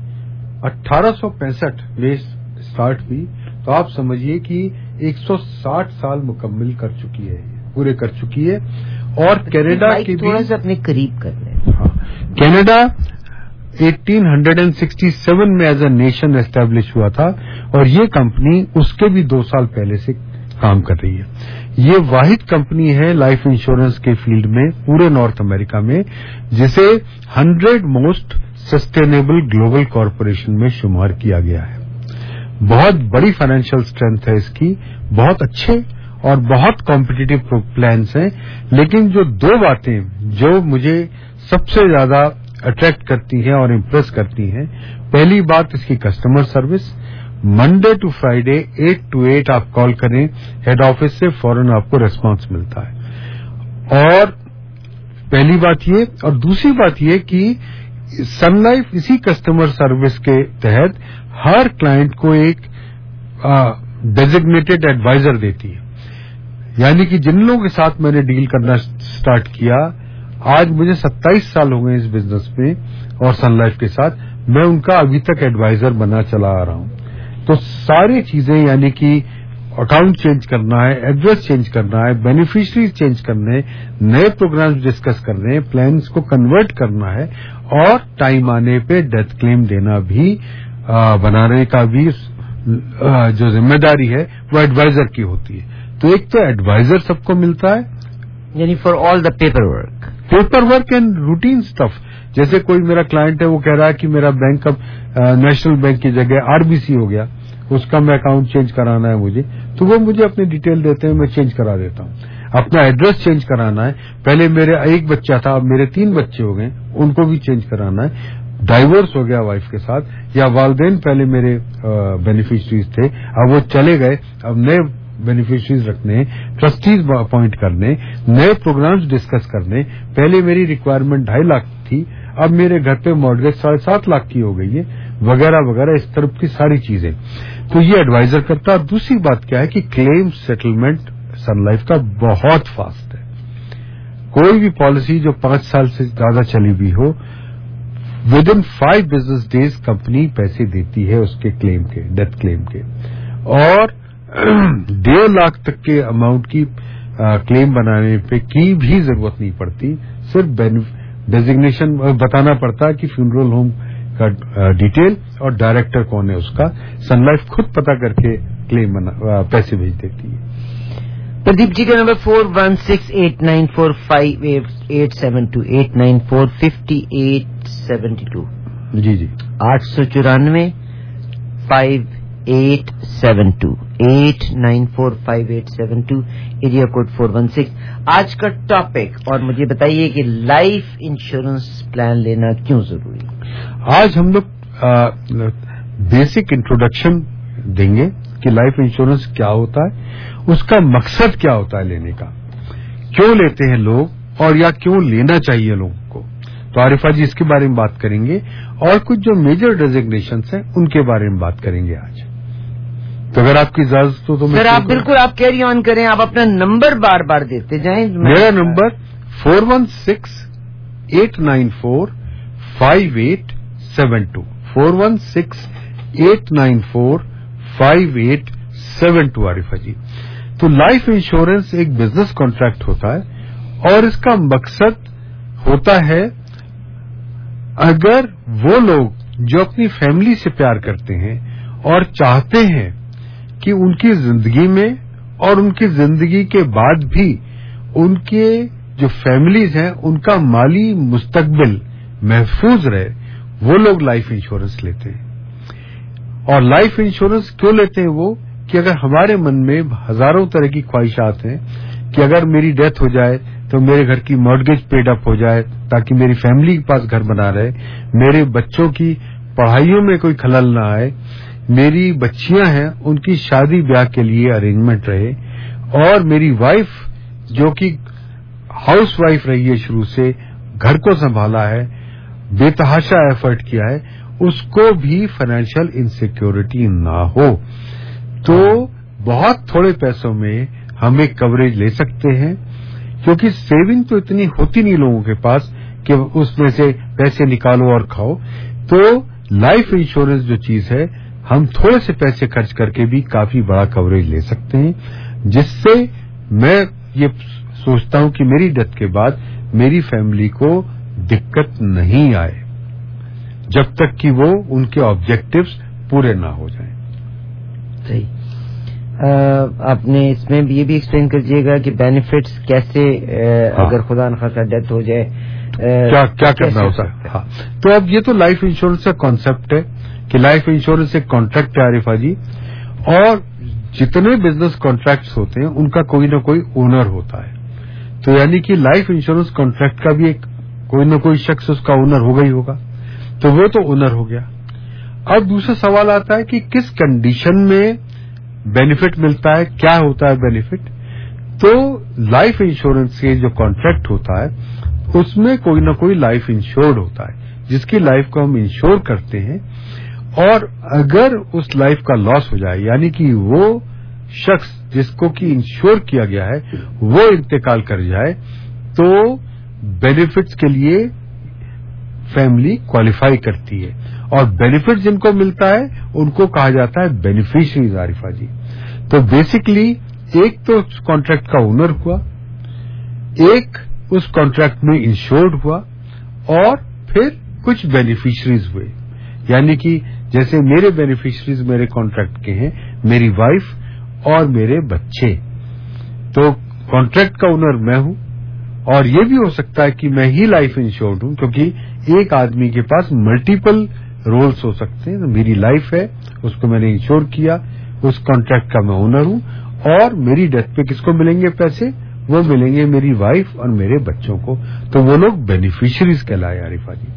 [SPEAKER 18] 1865 में स्टार्ट हुई, तो आप समझिए कि 160 साल मुकम्मल कर चुकी है, पूरे कर चुकी है। और कनाडा के भी
[SPEAKER 2] थोड़ा सा अपने करीब कर लें।
[SPEAKER 18] हाँ, कनाडा 1867 में एज अ नेशन एस्टेब्लिश हुआ था, और ये कंपनी उसके भी 2 साल पहले से काम कर रही है। ये वाहिद कंपनी है लाइफ इंश्योरेंस के फील्ड में पूरे नॉर्थ अमेरिका में, जिसे 100 मोस्ट सस्टेनेबल ग्लोबल कॉरपोरेशन में शुमार किया गया है। बहुत बड़ी फाइनेंशियल स्ट्रेंथ है इसकी, बहुत अच्छे और बहुत कॉम्पिटिटिव प्लान्स हैं। लेकिन जो 2 बातें जो मुझे सबसे ज्यादा अट्रैक्ट करती हैं और इम्प्रेस करती हैं, पहली बात इसकी customer service. Monday to Friday 8 to 8 आप कॉल करें हेड ऑफिस से, फौरन आपको रिस्पांस मिलता है। और पहली बात ये, और दूसरी बात ये कि सन लाइफ इसी कस्टमर सर्विस के तहत हर क्लाइंट को एक डेजिग्नेटेड एडवाइजर देती है। यानी कि जिन लोगों के साथ मैंने डील करना स्टार्ट किया, आज मुझे 27 साल हो गए इस बिजनेस में, और सन लाइफ के साथ मैं उनका अभी तक एडवाइजर बना चला आ रहा हूं। तो सारी चीजें, यानी कि अकाउंट चेंज करना है, एड्रेस चेंज करना है, बेनिफिशियरीज चेंज करने, नए प्रोग्राम्स डिस्कस करने हैं, प्लान्स को कन्वर्ट करना है, और टाइम आने पे डेथ क्लेम देना भी, बनाने का भी जो जिम्मेदारी है वो एडवाइजर की होती है। तो एक तो एडवाइजर सबको मिलता है,
[SPEAKER 2] यानी for all the paper work
[SPEAKER 18] and routine stuff. जैसे कोई मेरा क्लाइंट है, वो कह रहा है कि मेरा बैंक अब नेशनल बैंक की जगह आरबीसी हो गया, उसका मैं अकाउंट चेंज कराना है मुझे, तो वो मुझे अपनी डिटेल देते हैं, मैं चेंज करा देता हूँ। अपना एड्रेस चेंज कराना है, पहले मेरे 1 बच्चा था, अब मेरे 3 बच्चे हो गए, उनको भी चेंज कराना है। डाइवोर्स हो गया वाइफ के साथ, या वालदेन पहले मेरे बेनिफिशरीज थे, अब वो चले गए, अब नए बेनिफिशरीज रखने, ट्रस्टीज अपॉइंट करने, नए प्रोग्राम्स डिस्कस करने। पहले मेरी रिक्वायरमेंट 2.5 लाख थी, अब मेरे घर पे मॉर्गेज 7.5 लाख की हो गई है, वगैरह वगैरह, इस तरफ की सारी चीजें। तो ये एडवाइजर करता है। दूसरी बात क्या है कि क्लेम सेटलमेंट सन लाइफ का बहुत फास्ट है। कोई भी पॉलिसी जो 5 साल से ज्यादा चली हुई हो, within 5 business days company पैसे देती है उसके क्लेम के, डेथ क्लेम के। और 1.5 लाख तक के अमाउंट की क्लेम बनाने पे की भी जरूरत नहीं पड़ती, सिर्फ डेजिग्नेशन बताना पड़ता है कि फ्यूनरल होम का डिटेल और डायरेक्टर कौन है उसका। सन लाइफ खुद पता करके क्लेम पैसे भेज देती है।
[SPEAKER 2] प्रदीप जी का नंबर 4168945872 8945872
[SPEAKER 18] जी जी
[SPEAKER 2] 8945872 8945872 एरिया कोड 416। आज का टॉपिक, और मुझे बताइए कि लाइफ इंश्योरेंस प्लान लेना क्यों जरूरी है।
[SPEAKER 18] आज हम लोग बेसिक इंट्रोडक्शन देंगे कि लाइफ इंश्योरेंस क्या होता है, उसका मकसद क्या होता है लेने का, क्यों लेते हैं लोग, और या क्यों लेना चाहिए लोगों को। तो आरिफा जी इसके बारे में बात करेंगे, और कुछ जो मेजर डेजिग्नेशंस हैं उनके बारे में बात करेंगे आज। तो अगर आपकी इजाजत हो तो
[SPEAKER 2] सर आप बिल्कुल आप कैरी ऑन करें, आप अपना नंबर बार बार देते जाएं।
[SPEAKER 18] मेरा नंबर 416-894-5872 416-894-5872 आरिफा जी। तो लाइफ इंश्योरेंस एक बिजनेस कॉन्ट्रैक्ट होता है, और इसका मकसद होता है अगर वो लोग जो अपनी फैमिली से प्यार करते हैं और चाहते हैं कि उनकी जिंदगी में और उनकी जिंदगी के बाद भी उनके जो फैमिलीज हैं उनका माली मुस्तकबिल महफूज रहे, वो लोग लाइफ इंश्योरेंस लेते हैं। और लाइफ इंश्योरेंस क्यों लेते हैं वो, कि अगर हमारे मन में हजारों तरह की ख्वाहिशात हैं कि अगर मेरी डेथ हो जाए तो मेरे घर की मॉर्गेज पेड अप हो जाए ताकि मेरी फैमिली के पास घर बना रहे, मेरे बच्चों की पढ़ाइयों में कोई खलल ना आए, मेरी बच्चियां हैं उनकी शादी ब्याह के लिए अरेंजमेंट रहे, और मेरी वाइफ जो कि हाउस वाइफ रही है शुरू से, घर को संभाला है, बेतहाशा एफर्ट किया है, उसको भी फाइनेंशियल इनसिक्योरिटी ना हो। तो बहुत थोड़े पैसों में हम एक कवरेज ले सकते हैं, क्योंकि सेविंग तो इतनी होती नहीं लोगों के पास कि उसमें से पैसे निकालो और खाओ। तो लाइफ इंश्योरेंस जो चीज है, हम थोड़े से पैसे खर्च करके भी काफी बड़ा कवरेज ले सकते हैं, जिससे मैं ये सोचता हूं कि मेरी डेथ के बाद मेरी फैमिली को दिक्कत नहीं आए, जब तक कि वो उनके ऑब्जेक्टिव्स पूरे ना हो जाएं।
[SPEAKER 2] सही। आपने इसमें भी ये भी एक्सप्लेन कर दीजिएगा कि बेनिफिट्स कैसे अगर खुदा न खासा डेथ हो जाए
[SPEAKER 18] क्या करना होता है। हाँ, तो अब ये तो लाइफ इंश्योरेंस का कॉन्सेप्ट है कि लाइफ इंश्योरेंस एक कॉन्ट्रैक्ट है आरिफा जी, और जितने बिजनेस कॉन्ट्रैक्ट्स होते हैं उनका कोई ना कोई ओनर होता है। तो यानी कि लाइफ इंश्योरेंस कॉन्ट्रैक्ट का भी एक कोई ना कोई शख्स उसका ओनर होगा ही होगा, तो वो तो ओनर हो गया। अब दूसरा सवाल आता है कि किस कंडीशन में बेनिफिट मिलता है, क्या होता है बेनिफिट। तो लाइफ इंश्योरेंस के जो कॉन्ट्रैक्ट होता है उसमें कोई ना कोई लाइफ इंश्योर्ड होता है, जिसकी लाइफ को हम इंश्योर करते हैं, और अगर उस लाइफ का लॉस हो जाए, यानी कि वो शख्स जिसको कि इंश्योर किया गया है वो इंतकाल कर जाए, तो बेनिफिट्स के लिए फैमिली क्वालिफाई करती है, और बेनिफिट जिनको मिलता है उनको कहा जाता है बेनिफिशियरीज आरिफा जी। तो बेसिकली एक तो कॉन्ट्रैक्ट का ओनर हुआ, एक उस कॉन्ट्रैक्ट में इंश्योर्ड हुआ, और फिर कुछ बेनिफिशियरीज हुए। यानी कि जैसे मेरे बेनिफिशियरीज मेरे कॉन्ट्रैक्ट के हैं मेरी वाइफ और मेरे बच्चे। तो कॉन्ट्रैक्ट का ओनर मैं हूं, और ये भी हो सकता है कि मैं ही लाइफ इंश्योर्ड हूं, क्योंकि एक आदमी के पास मल्टीपल रोल्स हो सकते हैं। मेरी लाइफ है, उसको मैंने इंश्योर किया, उस कॉन्ट्रैक्ट का मैं ओनर हूं, और मेरी डेथ पे किसको मिलेंगे पैसे, वो मिलेंगे मेरी वाइफ और मेरे बच्चों को। तो वो लोग बेनिफिशियरीज कहलाए आरिफा जी।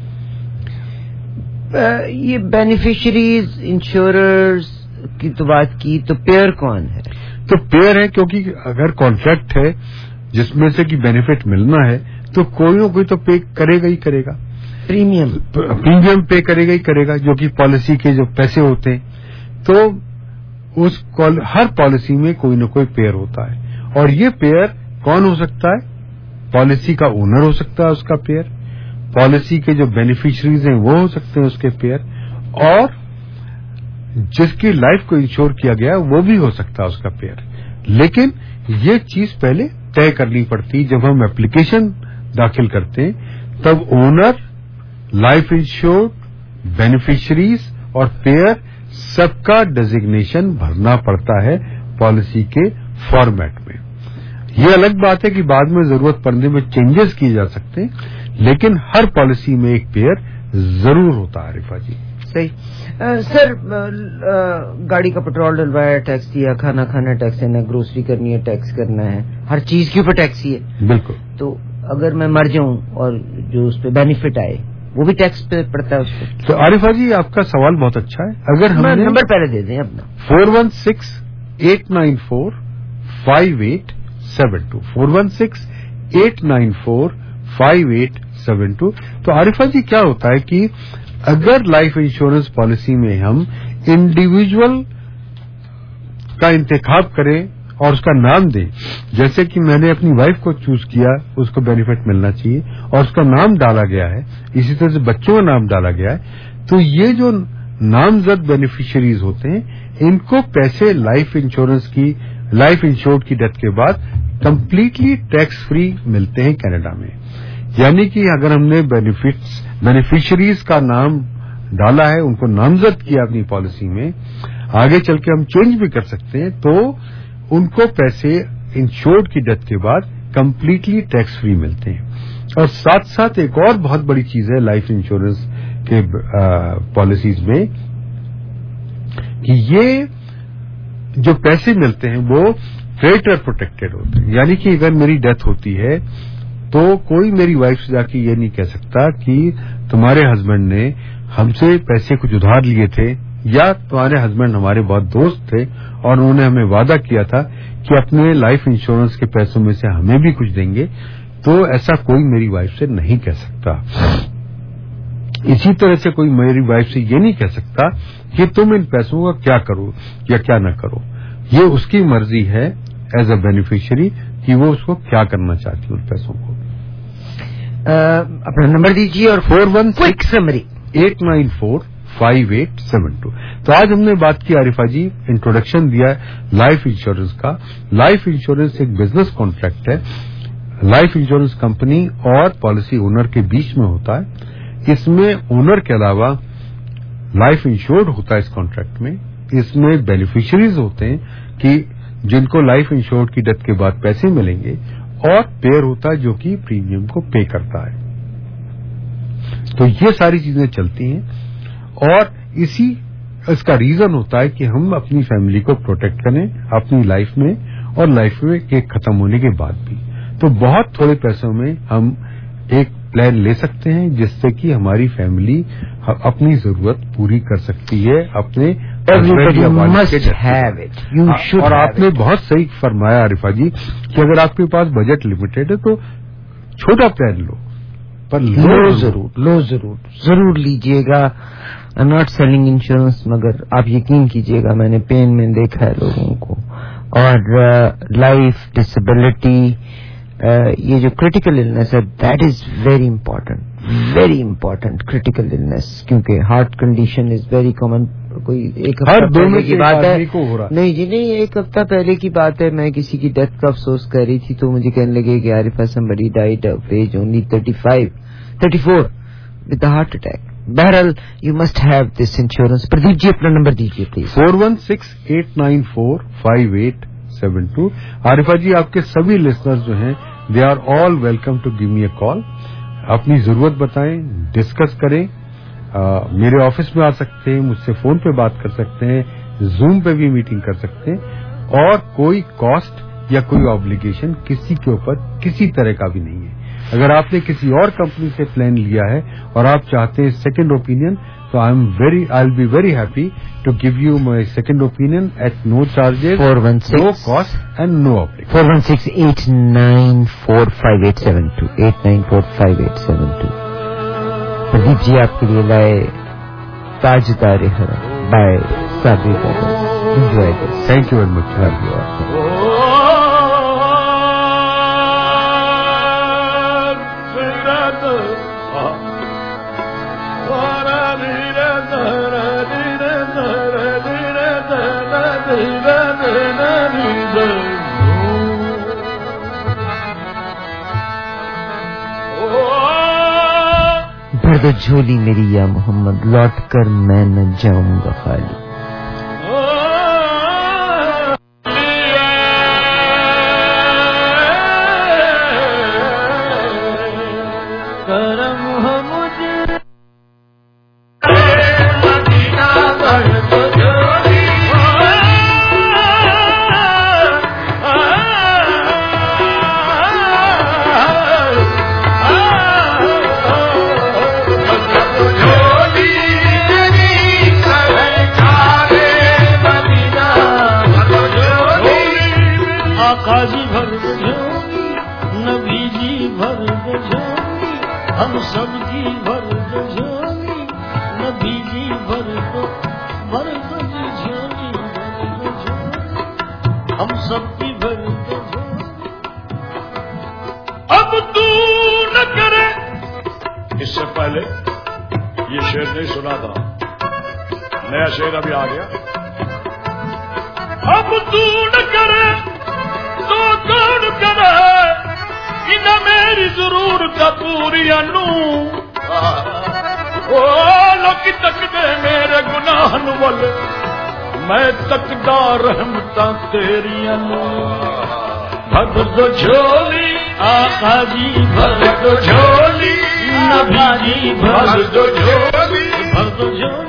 [SPEAKER 2] ये बेनिफिशियरीज इंश्योरर्स की तो बात की, तो पेयर कौन है?
[SPEAKER 18] तो पेयर है, क्योंकि अगर कॉन्ट्रैक्ट है जिसमें से कि बेनिफिट मिलना है तो कोई ना कोई तो पे करेगा ही करेगा, प्रीमियम पे करेगा ही करेगा, जो कि पॉलिसी के जो पैसे होते हैं। तो उस हर पॉलिसी में कोई ना कोई पेयर होता है, और ये पेयर कौन हो सकता है? पॉलिसी का ओनर हो सकता है उसका पेयर, पॉलिसी के जो बेनिफिशियरीज हैं वो हो सकते हैं उसके पेयर, और जिसकी लाइफ को इंश्योर किया गया है वो भी हो सकता है उसका पेयर। लेकिन ये चीज पहले तय करनी पड़ती है। जब हम एप्लीकेशन दाखिल करते हैं तब ओनर, लाइफ इंश्योर्ड, बेनिफिशियरीज और पेयर सबका डेजिग्नेशन भरना पड़ता है पॉलिसी के फॉर्मेट में। ये अलग बात है कि बाद में जरूरत पड़ने में चेंजेस किए जा सकते हैं, लेकिन हर पॉलिसी में एक पेयर जरूर होता है। आरिफा जी
[SPEAKER 2] सही। सर गाड़ी का पेट्रोल डलवाया टैक्स दिया, खाना खाना टैक्स देना, ग्रोसरी करनी है टैक्स करना है, हर चीज के ऊपर टैक्स ही है।
[SPEAKER 18] बिल्कुल।
[SPEAKER 2] तो अगर मैं मर जाऊं और जो उस पर बेनिफिट आए वो भी टैक्स पे पड़ता है उसको।
[SPEAKER 18] तो आरिफा जी आपका सवाल बहुत अच्छा है। अगर हम
[SPEAKER 2] नंबर पहले दे दें अपना
[SPEAKER 18] 416-894-5872 416-894-5872। तो आरिफा जी क्या होता है कि अगर लाइफ इंश्योरेंस पॉलिसी में हम इंडिविजुअल का इंतखाब करें और उसका नाम दें, जैसे कि मैंने अपनी वाइफ को चूज किया, उसको बेनिफिट मिलना चाहिए और उसका नाम डाला गया है, इसी तरह से बच्चों का नाम डाला गया है, तो ये जो नामजद बेनिफिशियरीज होते हैं इनको पैसे लाइफ इंश्योर्ड की डेथ के बाद कंप्लीटली टैक्स फ्री मिलते हैं कनाडा में। यानी कि अगर हमने बेनिफिशियरीज का नाम डाला है, उनको नामजद किया अपनी पॉलिसी में, आगे चल के हम चेंज भी कर सकते हैं, तो उनको पैसे इंश्योर्ड की डेथ के बाद कंप्लीटली टैक्स फ्री मिलते हैं। और साथ साथ एक और बहुत बड़ी चीज है लाइफ इंश्योरेंस के पॉलिसीज में कि ये जो पैसे मिलते हैं वो क्रेडिटर प्रोटेक्टेड होते हैं। यानी कि अगर मेरी डेथ होती है तो कोई मेरी वाइफ से जाके ये नहीं कह सकता कि तुम्हारे हस्बैंड ने हमसे पैसे कुछ उधार लिए थे या तुम्हारे हस्बैंड हमारे बहुत दोस्त थे और उन्होंने हमें वादा किया था कि अपने लाइफ इंश्योरेंस के पैसों में से हमें भी कुछ देंगे, तो ऐसा कोई मेरी वाइफ से नहीं कह सकता। इसी तरह से कोई मेरी वाइफ से ये नहीं कह सकता कि तुम इन पैसों का क्या करो या क्या न करो। ये उसकी मर्जी है एज अ बेनिफिशियरी कि वो उसको क्या करना चाहती है उन पैसों को।
[SPEAKER 2] अपना नंबर दीजिए और
[SPEAKER 18] 416-894-5872। तो आज हमने बात की आरिफा जी, इंट्रोडक्शन दिया लाइफ इंश्योरेंस का। लाइफ इंश्योरेंस एक बिजनेस कॉन्ट्रैक्ट है, लाइफ इंश्योरेंस कंपनी और पॉलिसी ओनर के बीच में होता है। इसमें ओनर के अलावा लाइफ इंश्योर्ड होता है इस कॉन्ट्रैक्ट में। इसमें बेनिफिशियरीज होते हैं कि जिनको लाइफ इंश्योर्ड की डेथ के बाद पैसे मिलेंगे, और पेयर होता है जो कि प्रीमियम को पे करता है। तो ये सारी चीजें चलती हैं और इसका रीजन होता है कि हम अपनी फैमिली को प्रोटेक्ट करें अपनी लाइफ में और लाइफ में के खत्म होने के बाद भी। तो बहुत थोड़े पैसों में हम एक प्लान ले सकते हैं जिससे कि हमारी फैमिली अपनी जरूरत पूरी कर सकती है अपने। और आपने बहुत सही फरमाया आरिफा जी कि अगर आपके पास बजट लिमिटेड है तो छोटा प्लान लो, पर लो जरूर
[SPEAKER 2] लीजिएगा। I am not selling insurance, मगर आप यकीन कीजिएगा मैंने पेन में देखा है लोगों को। और लाइफ डिसेबिलिटी, ये जो क्रिटिकल इलनेस है that is very important critical illness, क्योंकि heart condition is very common. कोई एक हफ्ता पहले की बात है, नहीं जी नहीं, एक हफ्ता पहले की बात है, मैं किसी की डेथ का अफसोस कर रही थी तो मुझे कहने लगे कि Arifa somebody died of age only 34 with a heart attack. बहरहाल you must have this insurance. Pradeep ji अपना नंबर दीजिए प्लीज।
[SPEAKER 18] 416-894-5872। आरिफा जी आपके सभी लिसनर्स जो हैं they are all welcome to give me a call. अपनी जरूरत बताएं, डिस्कस करें, मेरे ऑफिस में आ सकते हैं, मुझसे फोन पे बात कर सकते हैं, जूम पे भी मीटिंग कर सकते हैं, और कोई कॉस्ट या कोई ऑब्लिगेशन किसी के ऊपर किसी तरह का भी नहीं है। अगर आपने किसी और कंपनी से प्लान लिया है और आप चाहते हैं सेकंड ओपिनियन, तो I will be very happy to give you my second opinion at no charges, no cost and no obligation. 416-894-5872 894-5872। Pradeep ji आपके लिए लाए ताजदार हरा by Sabri brothers. Enjoy this. Thank you very much.
[SPEAKER 2] भर दो झोली मेरी या मोहम्मद, लौट कर मैं न जाऊंगा खाली।
[SPEAKER 19] آقا جی بھر دو جھولی، نبی جی بھر دو جھولی، ہم سب کی بھر دو جھولی، نبی جی بھر دو جی جھولی، ہم سب کی بھر دو جھولی۔ اب تو نہ کرے،
[SPEAKER 11] اس سے پہلے یہ شعر نہیں سنا تھا، نیا شعر ابھی آ گیا۔
[SPEAKER 19] اب تو نہ کرے تو کون کرے، نہ میری ضرور کا پوری انو، لوگ تک دے میرے گناہ نول، میں تکدا رحمتاں تیری انو۔ بھر دو جھولی آقا جی بھر دو جھولی، نبی جی بھر دو جھولی، بھر دو جھولی،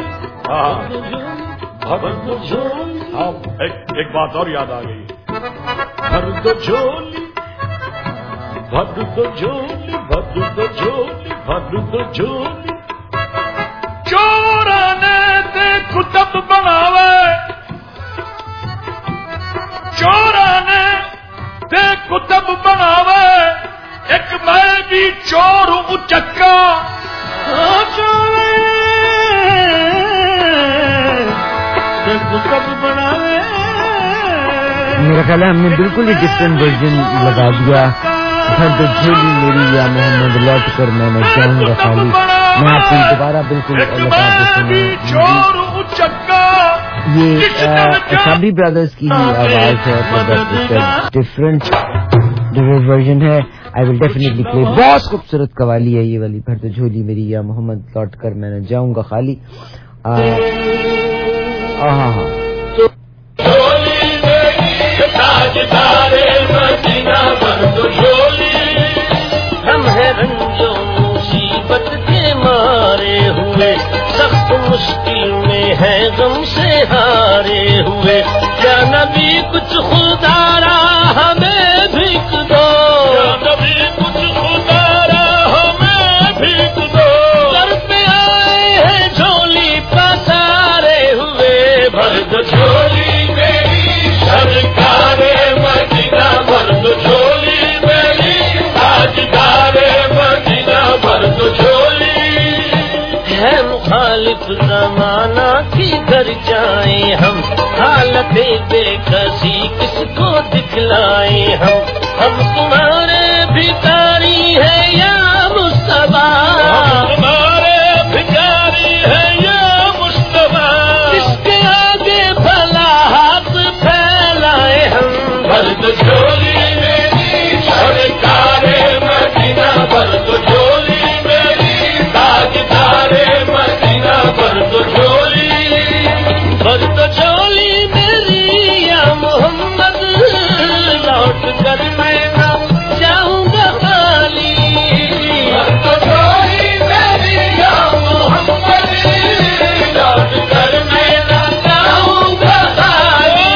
[SPEAKER 19] بھر دو جھولی۔
[SPEAKER 11] ایک بات اور یاد آ گئی،
[SPEAKER 19] بھر دو جھولی، بھر دو جھولی، بھر دو جھولی، بھر دو جھولی۔ چورانے تے کتب بناوے، چورانے تے کتب بناوے، ایک میں بھی چور اچکا، چورے تے کتب بناوے۔
[SPEAKER 2] میرا خیال ہے ہم نے بالکل ہی ڈفرینٹ ورژن لگا دیا۔ بھر دو جھولی میری یا محمد لوٹ کر میں نے جاؤں گا خالی، میں آپ کو دوبارہ بالکل لگا دیتا ہوں۔ یہ صابری برادرز کی ہی آواز ہے، ڈفرینٹ ورژن ہے۔ آئی ول ڈیفینیٹلی پلے، بہت خوبصورت قوالی ہے یہ والی، بھر دو جھولی میری یا محمد لوٹ کر میں نے جاؤں گا خالی۔ ہاں
[SPEAKER 19] ہم ہیں رنجو مصیبت کے مارے ہوئے، سخت مشکل میں ہے غم سے ہارے ہوئے، کیا نبی کچھ خدارا ہمیں بھیک دو، کیا نبی کچھ خدارا ہمیں بھیک دو، سر پہ آئے ہیں جھولی پسارے ہوئے، بھر دو جھولی میری سرکار مدینہ، بھر دو جھولی میری تاجدار مدینہ، بھر دو جھولی۔ ہے مخالف زمانہ کدھر جائیں ہم، حالت بے کسی کس کو دکھلائیں ہم تمہارے بھکاری ہیں یا مصطفیٰ، تمہارے بھکاری ہیں یا مصطفیٰ، اس کے آگے بھلا ہاتھ پھیلائے ہم، بھر دو جھولی میری سرکار مدینہ، بھر دو جھولی میری تاجدار مدینہ، بھر دو جھولی، بھر دو جھولی میری یا محمد لوٹ کر میں نہ جاؤں گا خالی، بھر دو جھولی میری یا محمد لوٹ کر میں نہ جاؤں گا خالی۔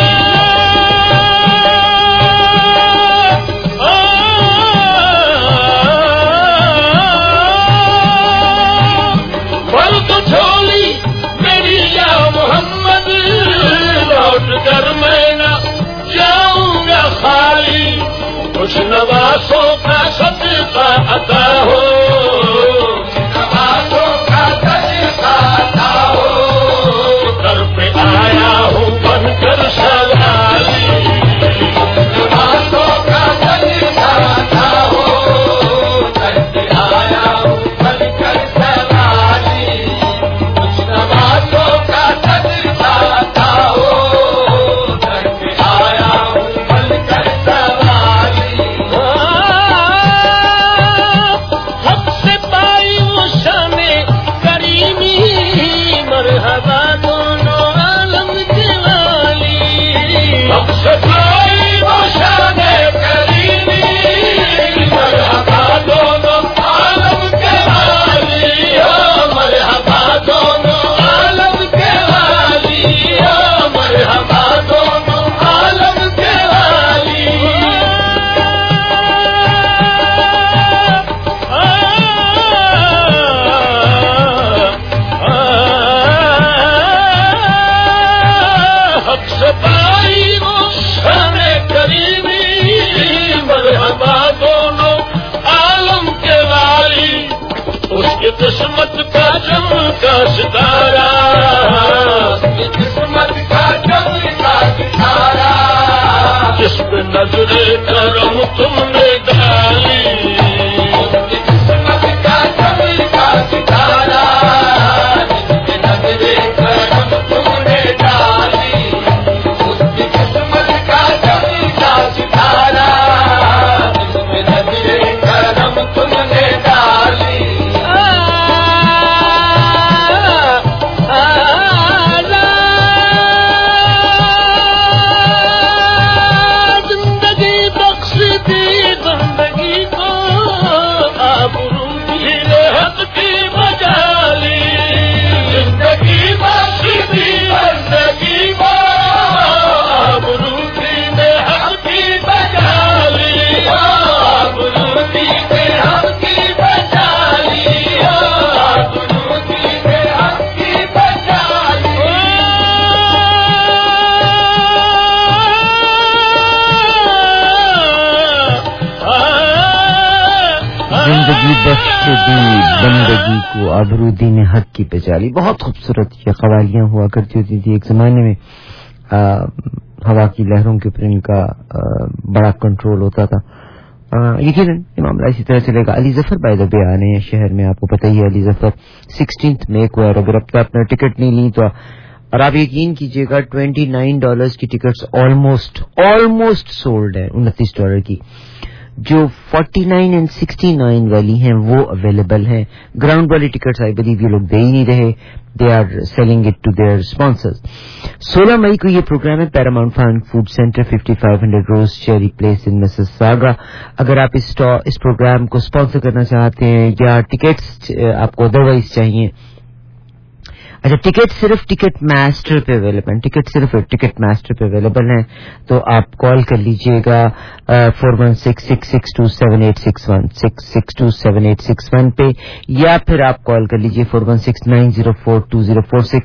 [SPEAKER 19] بھر دو جھولی میری یا محمد لوٹ کر میں نہ جاؤں گا خالی، کچھ نوازوں کا صدقہ عطا ہو، نوازوں کا صدقہ عطا ہو، در پہ آیا ہوں بن کر سوالی، نوازوں کا صدقہ عطا ہو، در پہ آیا ہوں بن کر سوالی، کچھ نوازوں کا صدقہ عطا ہو، در پہ آیا ہوں بن کر سوالی۔ ہم सितारा, किस्मत का चमका सितारा, जिस पे नजरे करम तुमने डाली, किस्मत का चमका सितारा, जिस पे नजरे करम तुमने डाली, उसकी किस्मत का चमका सितारा, जिस पे नजरे करम तुमने डाली।
[SPEAKER 2] بندگی کو آبرودی نے حق کی پہچانی. بہت خوبصورت یہ قوالیاں ہوا کرتی ہوتی تھی ایک زمانے میں. ہوا کی لہروں کے اوپر ان کا بڑا کنٹرول ہوتا تھا. یقیناً یہ معاملہ اسی طرح چلے گا. علی ظفر بائی دا وے آنے ہیں شہر میں, آپ کو پتہ ہی ہے علی ظفر 16 مئی کو ہے. اگر اب تک اپنا ٹکٹ نہیں لی تو اور آپ یقین کیجئے گا $29 کی ٹکٹس آلموسٹ سولڈ ہے. $29 کی. جو 49 اور 69 والی ہیں وہ اویلیبل ہیں. گراؤنڈ والی ٹکٹس آئی بلیو یہ لوگ دے ہی نہیں رہے. They are selling it to their sponsors. 16 مئی کو یہ پروگرام ہے Paramount food centre 5500 Rose Cherry Place in Mississauga. اگر آپ اس پروگرام کو اسپانسر کرنا چاہتے ہیں یا ٹکٹس آپ کو ادروائز چاہیے, اچھا ٹکٹ صرف ٹکٹ ماسٹر پہ اویلیبل ہیں, تو آپ کال کر لیجئے گا 4166627861 6627861 پہ, یا پھر آپ کال کر لیجئے 4169042046.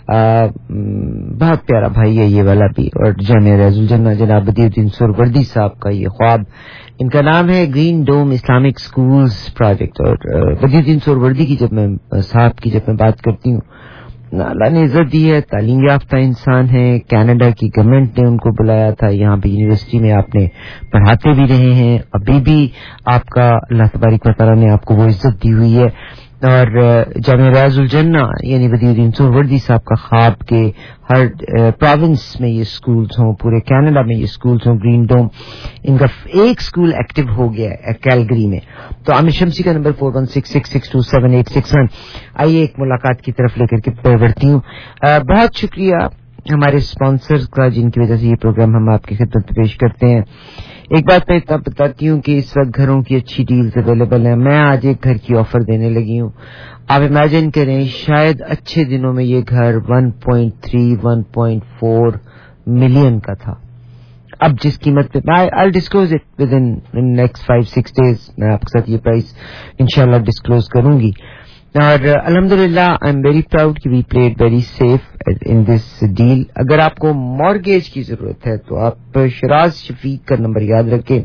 [SPEAKER 2] بہت پیارا بھائی ہے یہ والا بھی. اور جامعہ ریاض الجنہ جناب بدیع الدین سہروردی صاحب کا یہ خواب, ان کا نام ہے Green Dome Islamic schools project. اور بدیع الدین سہروردی کی جب میں بات کرتی ہوں, اللہ نے عزت دی ہے, تعلیم یافتہ انسان ہے. کینیڈا کی گورنمنٹ نے ان کو بلایا تھا یہاں پہ یونیورسٹی میں, آپ نے پڑھاتے بھی رہے ہیں, ابھی بھی آپ کا اللہ تبارک و تعالیٰ نے آپ کو وہ عزت دی ہوئی ہے. اور جامعہ ریاض الجنہ یعنی بدیع الدین سہروردی صاحب کا خواب کہ ہر پروونس میں یہ سکولز ہوں, پورے کینیڈا میں یہ سکولز ہوں. گرین ڈوم ان کا ایک سکول ایکٹیو ہو گیا ہے کیلگری میں. تو عامر شمسی کا نمبر 4166627861. آئیے ایک ملاقات کی طرف لے کر کے بڑھتی ہوں. بہت شکریہ ہمارے اسپانسر کا جن کی وجہ سے یہ پروگرام ہم آپ کی خدمت میں پیش کرتے ہیں. ایک بات میں اتنا بتاتی ہوں کہ اس وقت گھروں کی اچھی ڈیلز اویلیبل ہیں. میں آج ایک گھر کی آفر دینے لگی ہوں. آپ امیجن کریں شاید اچھے دنوں میں یہ گھر 1.3-1.4 ملین کا تھا. اب جس قیمت پہ I'll disclose it within next 5-6 days, میں آپ کے ساتھ یہ پرائس انشاءاللہ ڈسکلوز کروں گی. اور الحمدللہ آئی ایم ویری پراؤڈ کہ we played very safe in this deal. اگر آپ کو مارگیج کی ضرورت ہے تو آپ شراز شفیق کا نمبر یاد رکھیں.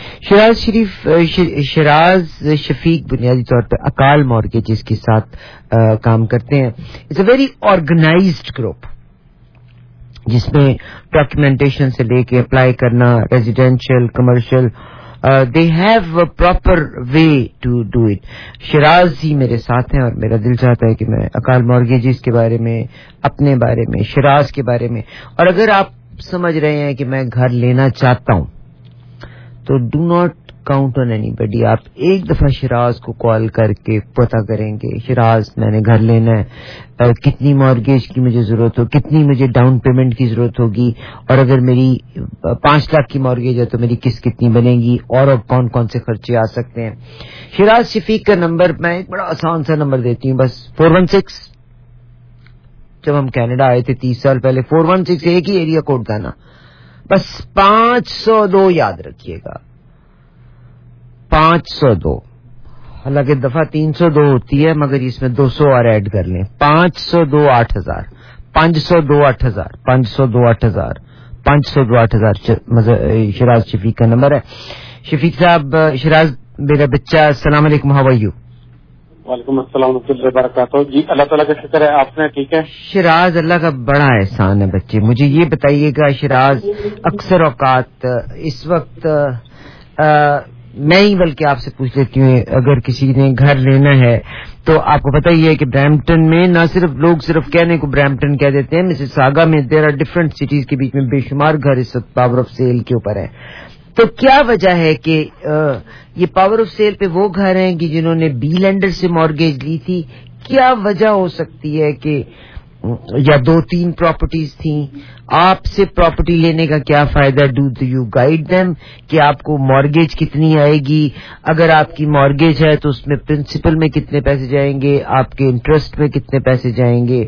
[SPEAKER 2] شراز شفیق بنیادی طور پہ اکال مارگیجز کے ساتھ کام کرتے ہیں. It's a very organised group جس میں ڈاکیومنٹیشن سے لے کے اپلائی کرنا, residential, commercial, they have a proper way to do it. شراز ہی میرے ساتھ ہیں اور میرا دل چاہتا ہے کہ میں اکال مارگیجز کے بارے میں, اپنے بارے میں, شراز کے بارے میں, اور اگر آپ سمجھ رہے ہیں کہ میں گھر لینا چاہتا ہوں تو do not count on anybody. آپ ایک دفعہ شراز کو کال کر کے پتہ کریں گے شراز میں نے گھر لینا ہے, کتنی مارگیج کی مجھے ضرورت ہو, کتنی مجھے ڈاؤن پیمنٹ کی ضرورت ہوگی, اور اگر میری 5 لاکھ کی مارگیج ہے تو میری قسط کتنی بنے گی, اور کون کون سے خرچے آ سکتے ہیں. شراز شفیق کا نمبر میں ایک بڑا آسان سا نمبر دیتی ہوں, بس 416. جب ہم کینیڈا آئے تھے 30 سال پہلے 416 ایک ہی ایریا کوڈ تھا نا, بس 502 یاد رکھیے گا, 502. حالانکہ دفعہ 302 ہوتی ہے مگر اس میں 200 اور ایڈ کر لیں. 502-8000 502-8000 502-8000 502-8000 شراز شفیق کا نمبر ہے. شفیق صاحب, شراز میرا بچہ, السلام علیکم, ہاؤ آر یو؟
[SPEAKER 20] وعلیکم السلام ورحمۃ اللہ وبرکاتہ. جی اللہ تعالیٰ کا شکر ہے, آپ نے ٹھیک ہے؟
[SPEAKER 2] شراز, اللہ کا بڑا احسان ہے بچے. مجھے یہ بتائیے گا شراز, اکثر اوقات اس وقت میں ہی بلکہ آپ سے پوچھ لیتی ہوں, اگر کسی نے گھر لینا ہے تو آپ کو پتہ ہی ہے کہ برامپٹن میں نہ صرف لوگ صرف کہنے کو برامپٹن کہہ دیتے ہیں, مسیساگا میں دیر آر ڈفرنٹ سٹیز کے بیچ میں بے شمار گھر اس وقت پاور آف سیل کے اوپر ہے. تو کیا وجہ ہے کہ یہ پاور آف سیل پہ وہ گھر ہیں کہ جنہوں نے بی لینڈر سے مارگیج لی تھی؟ کیا وجہ ہو سکتی ہے کہ یا 2-3 پراپرٹیز تھیں؟ آپ سے پراپرٹی لینے کا کیا فائدہ؟ ڈو یو گائیڈ دیم کہ آپ کو مارگیج کتنی آئے گی؟ اگر آپ کی مارگیج ہے تو اس میں پرنسپل میں کتنے پیسے جائیں گے, آپ کے انٹرسٹ میں کتنے پیسے جائیں گے,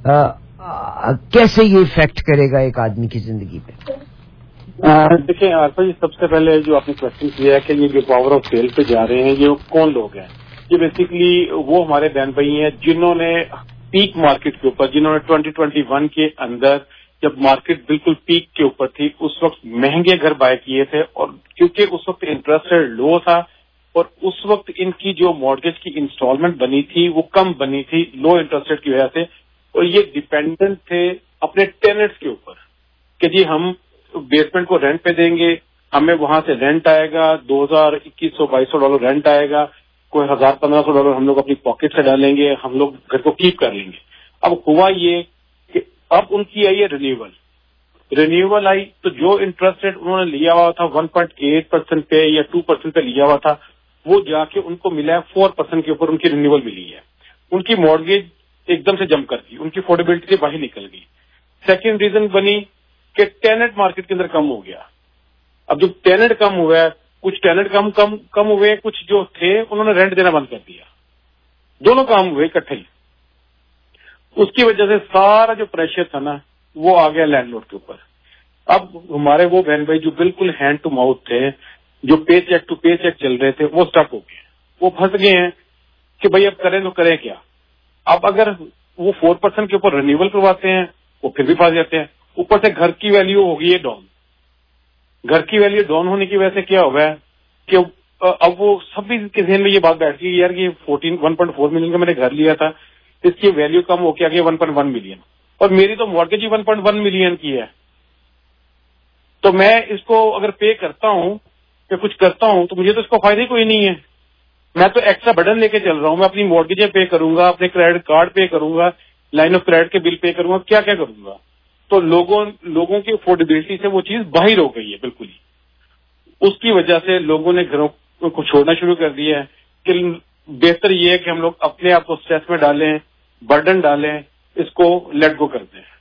[SPEAKER 2] کیسے یہ افیکٹ کرے گا ایک آدمی کی زندگی پہ؟
[SPEAKER 20] دیکھیں عارفہ جی, سب سے پہلے جو آپ نے کوشچن کیا ہے کہ یہ جو پاور آف سیل پہ جا رہے ہیں یہ کون لوگ ہیں؟ یہ بیسیکلی وہ ہمارے بہن بھائی ہیں جنہوں نے پیک مارکیٹ کے اوپر, جنہوں نے 2021 کے اندر جب مارکیٹ بالکل پیک کے اوپر تھی اس وقت مہنگے گھر بائی کیے تھے, اور کیونکہ اس وقت انٹرسٹ لو تھا اور اس وقت ان کی جو مارگیج کی انسٹالمنٹ بنی تھی وہ کم بنی تھی لو انٹرسٹ کی وجہ سے, اور یہ ڈیپینڈنٹ تھے اپنے ٹیننٹس کے اوپر کہ جی ہم بیسمنٹ کو رینٹ پہ دیں گے, ہمیں وہاں سے رینٹ آئے گا $2,200-$2,200 رینٹ آئے گا, کوئی $1,000-$1,500 ہم لوگ اپنی پاکٹ سے ڈالیں گے, ہم لوگ گھر کو کیپ کر لیں گے. اب ہوا یہ کہ اب ان کی آئی ہے رینیول آئی, تو جو انٹرسٹ ریٹ انہوں نے لیا ہوا تھا 1.8% پہ یا 2% پہ لیا ہوا تھا, وہ جا کے ان کو ملا ہے 4% کے اوپر ان کی رینیول ملی ہے. ان کی مارگیج ایک دم سے جم کر گئی, ان کی افورڈیبلٹی سے باہر نکل گئی. سیکنڈ ریزن بنی کہ ٹیننٹ مارکیٹ کے اندر کم ہو گیا. اب جب ٹیننٹ کم ہوا ہے, کچھ ٹیننٹ کم ہوئے, کچھ جو تھے انہوں نے رینٹ دینا بند کر دیا, دونوں کام ہوئے اکٹھے ہی. اس کی وجہ سے سارا جو پریشر تھا نا وہ آ گیا لینڈ لارڈ کے اوپر. اب ہمارے وہ بہن بھائی جو بالکل ہینڈ ٹو ماؤتھ تھے, جو pay cheque to pay cheque چل رہے تھے, وہ اسٹک ہو گئے, وہ پھنس گئے ہیں کہ بھائی اب کریں تو کریں کیا. اب اگر وہ 4% کے اوپر رینیول کرواتے ہیں وہ پھر بھی پھنس جاتے ہیں. اوپر سے گھر کی ویلیو ہو گئی ہے ڈاؤن. گھر کی ویلیو ڈاؤن ہونے کی وجہ سے کیا ہوا ہے کہ اب وہ سبھی کے ذہن میں یہ بات بیٹھ گئی یار کہ 1.4 ملین کا میں نے گھر لیا تھا, اس کی ویلیو کم ہو کے آ گئی 1.1 ملین, اور میری تو مارگیج ہی 1.1 ملین کی ہے. تو میں اس کو اگر پے کرتا ہوں یا کچھ کرتا ہوں تو مجھے تو اس کو فائدہ ہی کوئی نہیں ہے. میں تو ایکسٹرا برڈن لے کے چل رہا ہوں. میں اپنی مارگیجیں پے کروں گا, اپنے کریڈٹ کارڈ پے کروں گا, لائن آف کریڈٹ کے بل پے کروں گا, کیا کیا کروں گا. تو لوگوں کی افورڈیبلٹی سے وہ چیز باہر ہو گئی ہے بالکل ہی. اس کی وجہ سے لوگوں نے گھروں کو چھوڑنا شروع کر دیا ہے کہ بہتر یہ ہے کہ ہم لوگ اپنے آپ کو اسٹریس میں ڈالیں, برڈن ڈالیں, اس کو لیٹ گو کر دیں.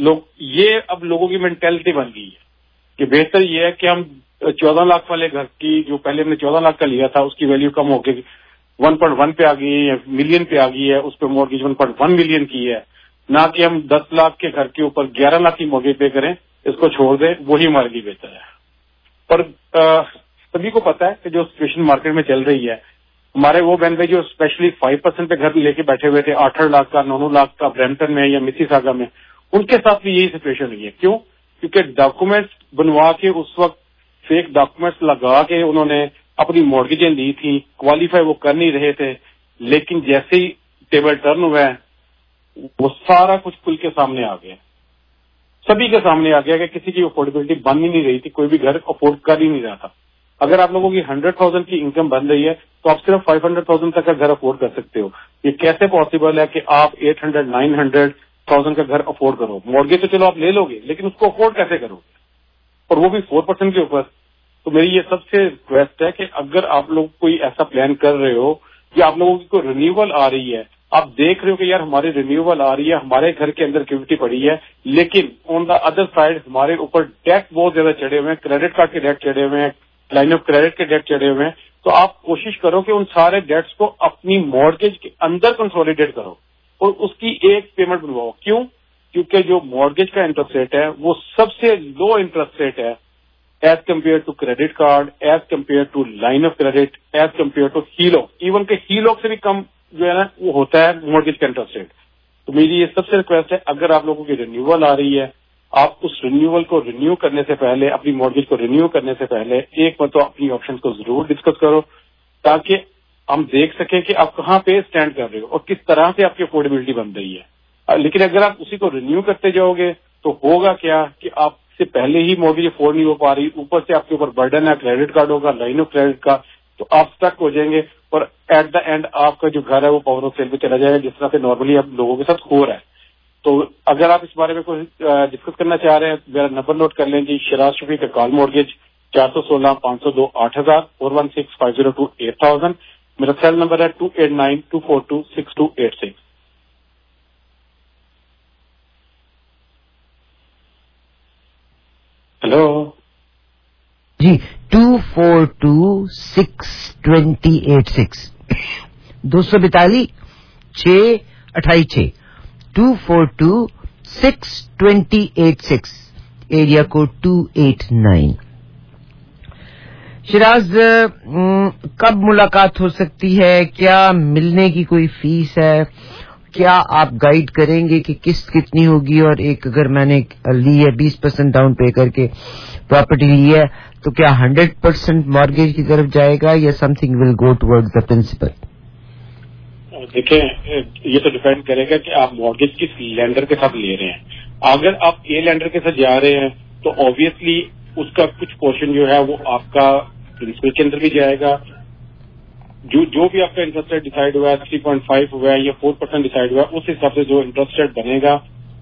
[SPEAKER 20] یہ اب لوگوں کی مینٹلٹی بن گئی ہے کہ بہتر یہ ہے کہ ہم 14 لاکھ والے گھر کی جو پہلے ہم نے 14 لاکھ کا لیا تھا اس کی ویلیو کم ہو کے 1.1 پہ آ گئی ہے یا ملین پہ آ گئی ہے, اس پہ مارگیج 1.1 ملین کی ہے. نہ کہ ہم 10 لاکھ کے گھر کے اوپر 11 لاکھ کی مارگیج پے کریں, اس کو چھوڑ دیں, وہی ہمارے لیے بہتر ہے. اور سبھی کو پتا ہے کہ جو سچویشن مارکیٹ میں چل رہی ہے, ہمارے وہ بہن بھائی جو اسپیشلی 5% پہ گھر لے کے بیٹھے ہوئے تھے 8 لاکھ کا 9 لاکھ کا برامپٹن میں یا مسیساگا میں, ان کے ساتھ بھی یہی سچویشن رہی ہے. کیوں؟ کیونکہ ڈاکومنٹس بنوا کے اس وقت فیک ڈاکومنٹس لگا کے انہوں نے اپنی مارگیجیں لی تھی, کوالیفائی وہ کر نہیں رہے تھے, لیکن جیسے ہی ٹیبل ٹرن ہوا ہے وہ سارا کچھ کھل کے سامنے آ گیا. سبھی کے سامنے آ گیا کہ کسی کی افورڈیبلٹی بن ہی نہیں رہی تھی, کوئی بھی گھر افورڈ کر ہی نہیں رہا تھا. اگر آپ لوگوں کی 100,000 کی انکم بن رہی ہے تو آپ صرف 500,000 تک کا گھر افورڈ کر سکتے ہو. یہ کیسے پاسبل ہے کہ آپ 800,000-900,000 کا گھر افورڈ کرو؟ مارگیج تو چلو آپ لے لو گے, لیکن اس کو افورڈ کیسے کرو گے, اور وہ بھی 4% کے اوپر. تو میری یہ سب سے ریکویسٹ ہے کہ اگر آپ لوگ کوئی ایسا پلان کر رہے ہو یا آپ لوگوں کی کوئی رینیول آ رہی ہے, آپ دیکھ رہے ہو کہ یار ہماری رینیول آ رہی ہے, ہمارے گھر کے اندر کیوٹی پڑی ہے, لیکن آن دا ادر سائڈ ہمارے اوپر ڈیٹ بہت زیادہ چڑھے ہوئے ہیں, کریڈٹ کارڈ کے ڈیٹ چڑھے ہوئے ہیں, لائن آف کریڈٹ کے ڈیٹ چڑھے ہوئے ہیں, تو آپ کوشش کرو کہ ان سارے ڈیٹس کو اپنی مارگیج کے اندر کنسولیڈیٹ کرو اور اس کی ایک پیمنٹ بنواؤ. کیوں؟ کیونکہ جو مارگیج کا انٹرسٹ ریٹ ہے وہ سب سے لو انٹرسٹ ریٹ ہے as compare to credit card, as compare to line of credit, as compare to ہیلو. ایون کہ ہیلو سے بھی کم جو ہے نا وہ ہوتا ہے مارگیج کا انٹرسٹ ریٹ. تو میری یہ سب سے ریکویسٹ ہے, اگر آپ لوگوں کی رینیول آ رہی ہے, آپ اس رینیول کو رینیو کرنے سے پہلے, اپنی مارگیج کو رینیو کرنے سے پہلے ایک مرتبہ اپنی آپشن کو ضرور ڈسکس کرو, تاکہ हम देख सकें कि आप कहाँ पे स्टैंड कर रहे हो और किस तरह से आपकी अफोर्डेबिलिटी बन रही है। लेकिन अगर आप उसी को रिन्यू करते जाओगे तो होगा क्या कि आपसे पहले ही मॉर्गेज अफोर्ड नहीं हो पा रही, ऊपर से आपके ऊपर बर्डन है क्रेडिट कार्ड होगा, लाइन ऑफ क्रेडिट का, तो आप स्टक हो जाएंगे और एट द एंड आपका जो घर है वो पावर ऑफ सेल पे चला जाएगा, जिस तरह से नॉर्मली अब लोगों के साथ हो रहा है। तो अगर आप इस बारे में कुछ डिस्कस करना चाह रहे हैं तो मेरा नंबर नोट कर लें जी, शिराज शफीक कॉल मॉर्गेज 416-502-8000 416-502-8000। मेरा सेल नंबर है 2892426286। हेलो
[SPEAKER 2] जी, 242-620-86 242-628-6 242-620-86 एरिया कोड 289। शिराज, कब मुलाकात हो सकती है? क्या मिलने की कोई फीस है? क्या आप गाइड करेंगे कि किस्त कितनी होगी? और एक अगर मैंने ली है 20% डाउन पे करके प्रॉपर्टी ली है तो क्या 100% मॉर्गेज की तरफ जाएगा या something will go towards the principal?
[SPEAKER 20] देखें, ये तो डिपेंड करेगा कि आप मॉर्गेज किस लैंडर के साथ ले रहे हैं। अगर आप ए लैंडर के साथ जा रहे हैं तो ऑब्वियसली उसका कुछ पोर्शन जो है वो आपका प्रिंसिपल के अंदर भी जाएगा। जो भी आपका इंटरेस्ट रेट डिसाइड हुआ है 3.5 हुआ है या 4% डिसाइड हुआ है, उस हिसाब से जो इंटरेस्ट रेट बनेगा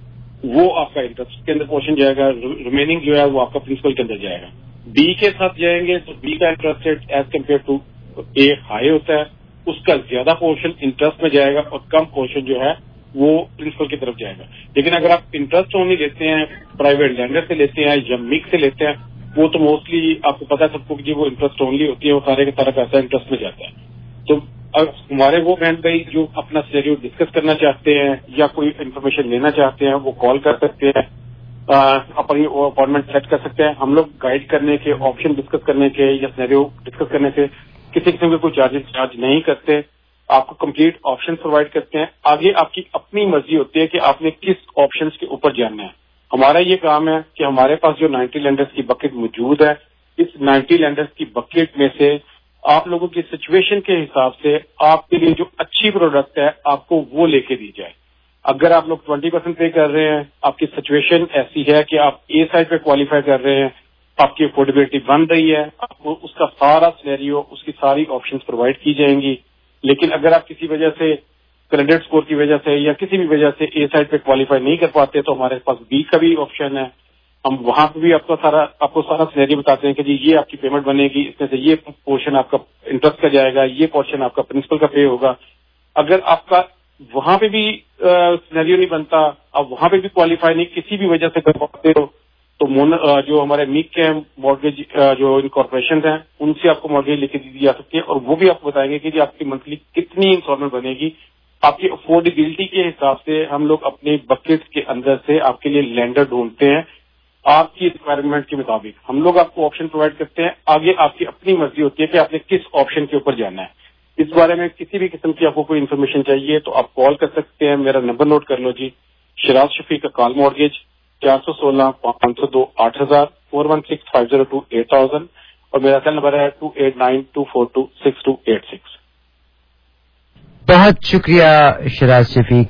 [SPEAKER 20] वो आपका इंटरेस्ट के अंदर पोर्शन जाएगा, रिमेनिंग जो है वो आपका प्रिंसिपल के अंदर जाएगा। बी के साथ जाएंगे तो बी का interest rate as compare to A high होता है, उसका ज्यादा पोर्शन इंटरेस्ट में जाएगा और कम पोर्शन जो है वो प्रिंसिपल की तरफ जाएगा। लेकिन अगर आप इंटरेस्ट ओनली लेते हैं, प्राइवेट लैंडर से लेते हैं या मिक्स से लेते हैं, वो तो मोस्टली आपको पता है सबको कि वो इंटरेस्ट ओनली होती है, वो सारे का सारा पैसा इंटरेस्ट में जाता है। तो हमारे वो बहन भाई जो अपना सिनेरियो डिस्कस करना चाहते हैं या कोई इन्फॉर्मेशन लेना चाहते हैं वो कॉल कर सकते हैं, अपनी अपॉइंटमेंट सेट कर सकते हैं। हम लोग गाइड करने के, ऑप्शन डिस्कस करने के या सिनेरियो डिस्कस करने के किसी किस्म के कोई चार्ज नहीं करते, आपको कंप्लीट ऑप्शन प्रोवाइड करते हैं। आगे आपकी अपनी मर्जी होती है कि आपने किस ऑप्शन के ऊपर जाना है। हमारा ये काम है कि हमारे पास जो 90 लैंडर्स की बकेट मौजूद है, इस 90 लैंडर्स की बकेट में से आप लोगों की सिचुएशन के हिसाब से आपके लिए जो अच्छी प्रोडक्ट है आपको वो लेके दी जाए। अगर आप लोग 20% पे कर रहे हैं, आपकी सिचुएशन ऐसी है कि आप ए साइड पे क्वालिफाई कर रहे हैं, आपकी अफोर्डेबिलिटी बन रही है, आपको उसका सारा सिनेरियो, उसकी सारी ऑप्शंस प्रोवाइड की जाएंगी। लेकिन अगर आप किसी वजह से क्रेडिट स्कोर की वजह से या किसी भी वजह से ए साइड पे क्वालिफाई नहीं कर पाते तो हमारे पास बी का भी ऑप्शन है। हम वहां पे भी आपको सारा सिनेरियो बताते हैं कि जी ये आपकी पेमेंट बनेगी, इसमें से ये पोर्शन आपका इंटरेस्ट का जाएगा, ये पोर्शन आपका प्रिंसिपल का पे होगा। अगर आपका वहां पे भी सिनेरियो नहीं बनता, आप वहां पे भी क्वालिफाई नहीं किसी भी वजह से कर पाते हो, तो जो हमारे मिक के मॉर्गेज जो इनकॉर्पोरेशन हैं उनसे आपको मॉर्गेज लेके दी जा सकती है और वो भी आपको बताएंगे कि जी आपकी मंथली कितनी इंस्टॉलमेंट बनेगी। आपकी अफोर्डेबिलिटी के हिसाब से हम लोग अपने बकेट के अंदर से आपके लिए लैंडर ढूंढते हैं, आपकी रिक्वायरमेंट के मुताबिक हम लोग आपको ऑप्शन प्रोवाइड करते हैं। आगे आपकी अपनी मर्जी होती है कि आपने किस ऑप्शन के ऊपर जाना है। इस बारे में किसी भी किस्म की आपको कोई इन्फॉर्मेशन चाहिए तो आप कॉल कर सकते हैं। मेरा नंबर नोट कर लो जी, शिराज शफीक का कॉल मॉर्गेज 416-502-8000 416-502-8000 और मेरा सेल नंबर है 2892426286।
[SPEAKER 2] बहुत शुक्रिया शिराज शफीक।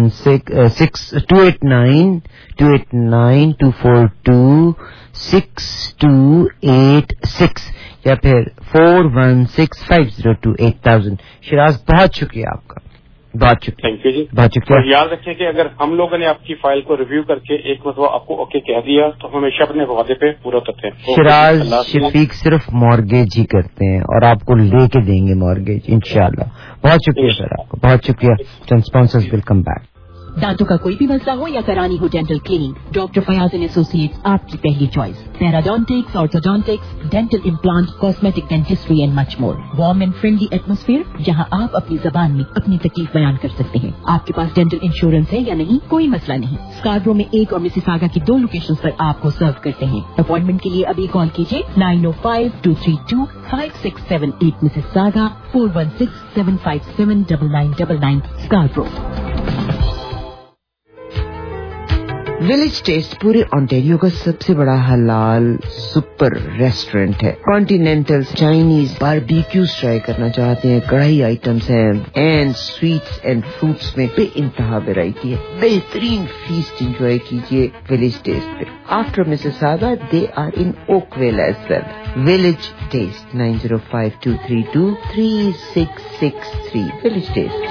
[SPEAKER 2] 416-289-242-6286 या फिर 416-502-8000। शिराज, बहुत शुक्रिया आपका, बहुत शुक्रिया।
[SPEAKER 20] थैंक यू जी,
[SPEAKER 2] बहुत शुक्रिया।
[SPEAKER 20] और याद रखें कि अगर हम लोगों ने आपकी फाइल को रिव्यू करके एक मतलब आपको ओके कह दिया तो हम हमेशा अपने वादे पे पूरा करते हैं।
[SPEAKER 2] शिराज शफीक सिर्फ मॉर्गेज ही करते हैं और आपको लेके देंगे मॉर्गेज इंशाल्लाह। बहुत शुक्रिया सर आपको, बहुत शुक्रिया। Sponsors will come back.
[SPEAKER 21] दांतों का कोई भी मसला हो या करानी हो dental cleaning, doctor Fayaz and associates आपकी पहली choice. Periodontics, orthodontics, dental implant, cosmetic dentistry and much more. Warm and friendly atmosphere जहां आप अपनी जबान में अपनी तकलीफ बयान कर सकते हैं। आपके पास डेंटल इंश्योरेंस है या नहीं, कोई मसला नहीं। स्कार्बरो में एक और मिसिसागा की 2 लोकेशंस पर आपको सर्व करते हैं। अपॉइंटमेंट के लिए अभी कॉल कीजिए 905-232-5678 मिसिसागा 416-757-9999 स्कार्बरो।
[SPEAKER 2] विलेज टेस्ट पूरे ऑन्टेरियो का सबसे बड़ा हलाल सुपर रेस्टोरेंट है। कॉन्टिनेंटल, चाइनीज, बारबेक्यूज ट्राई करना चाहते हैं, कढ़ाई आइटम्स हैं, एंड स्वीट्स एंड फ्रूट्स में बेइंतहा वैरायटी है। बेहतरीन फीस्ट एंजॉय कीजिए विलेज टेस्ट पे। After Mississauga they are in Oakville as well. Village taste 9052323663 village taste.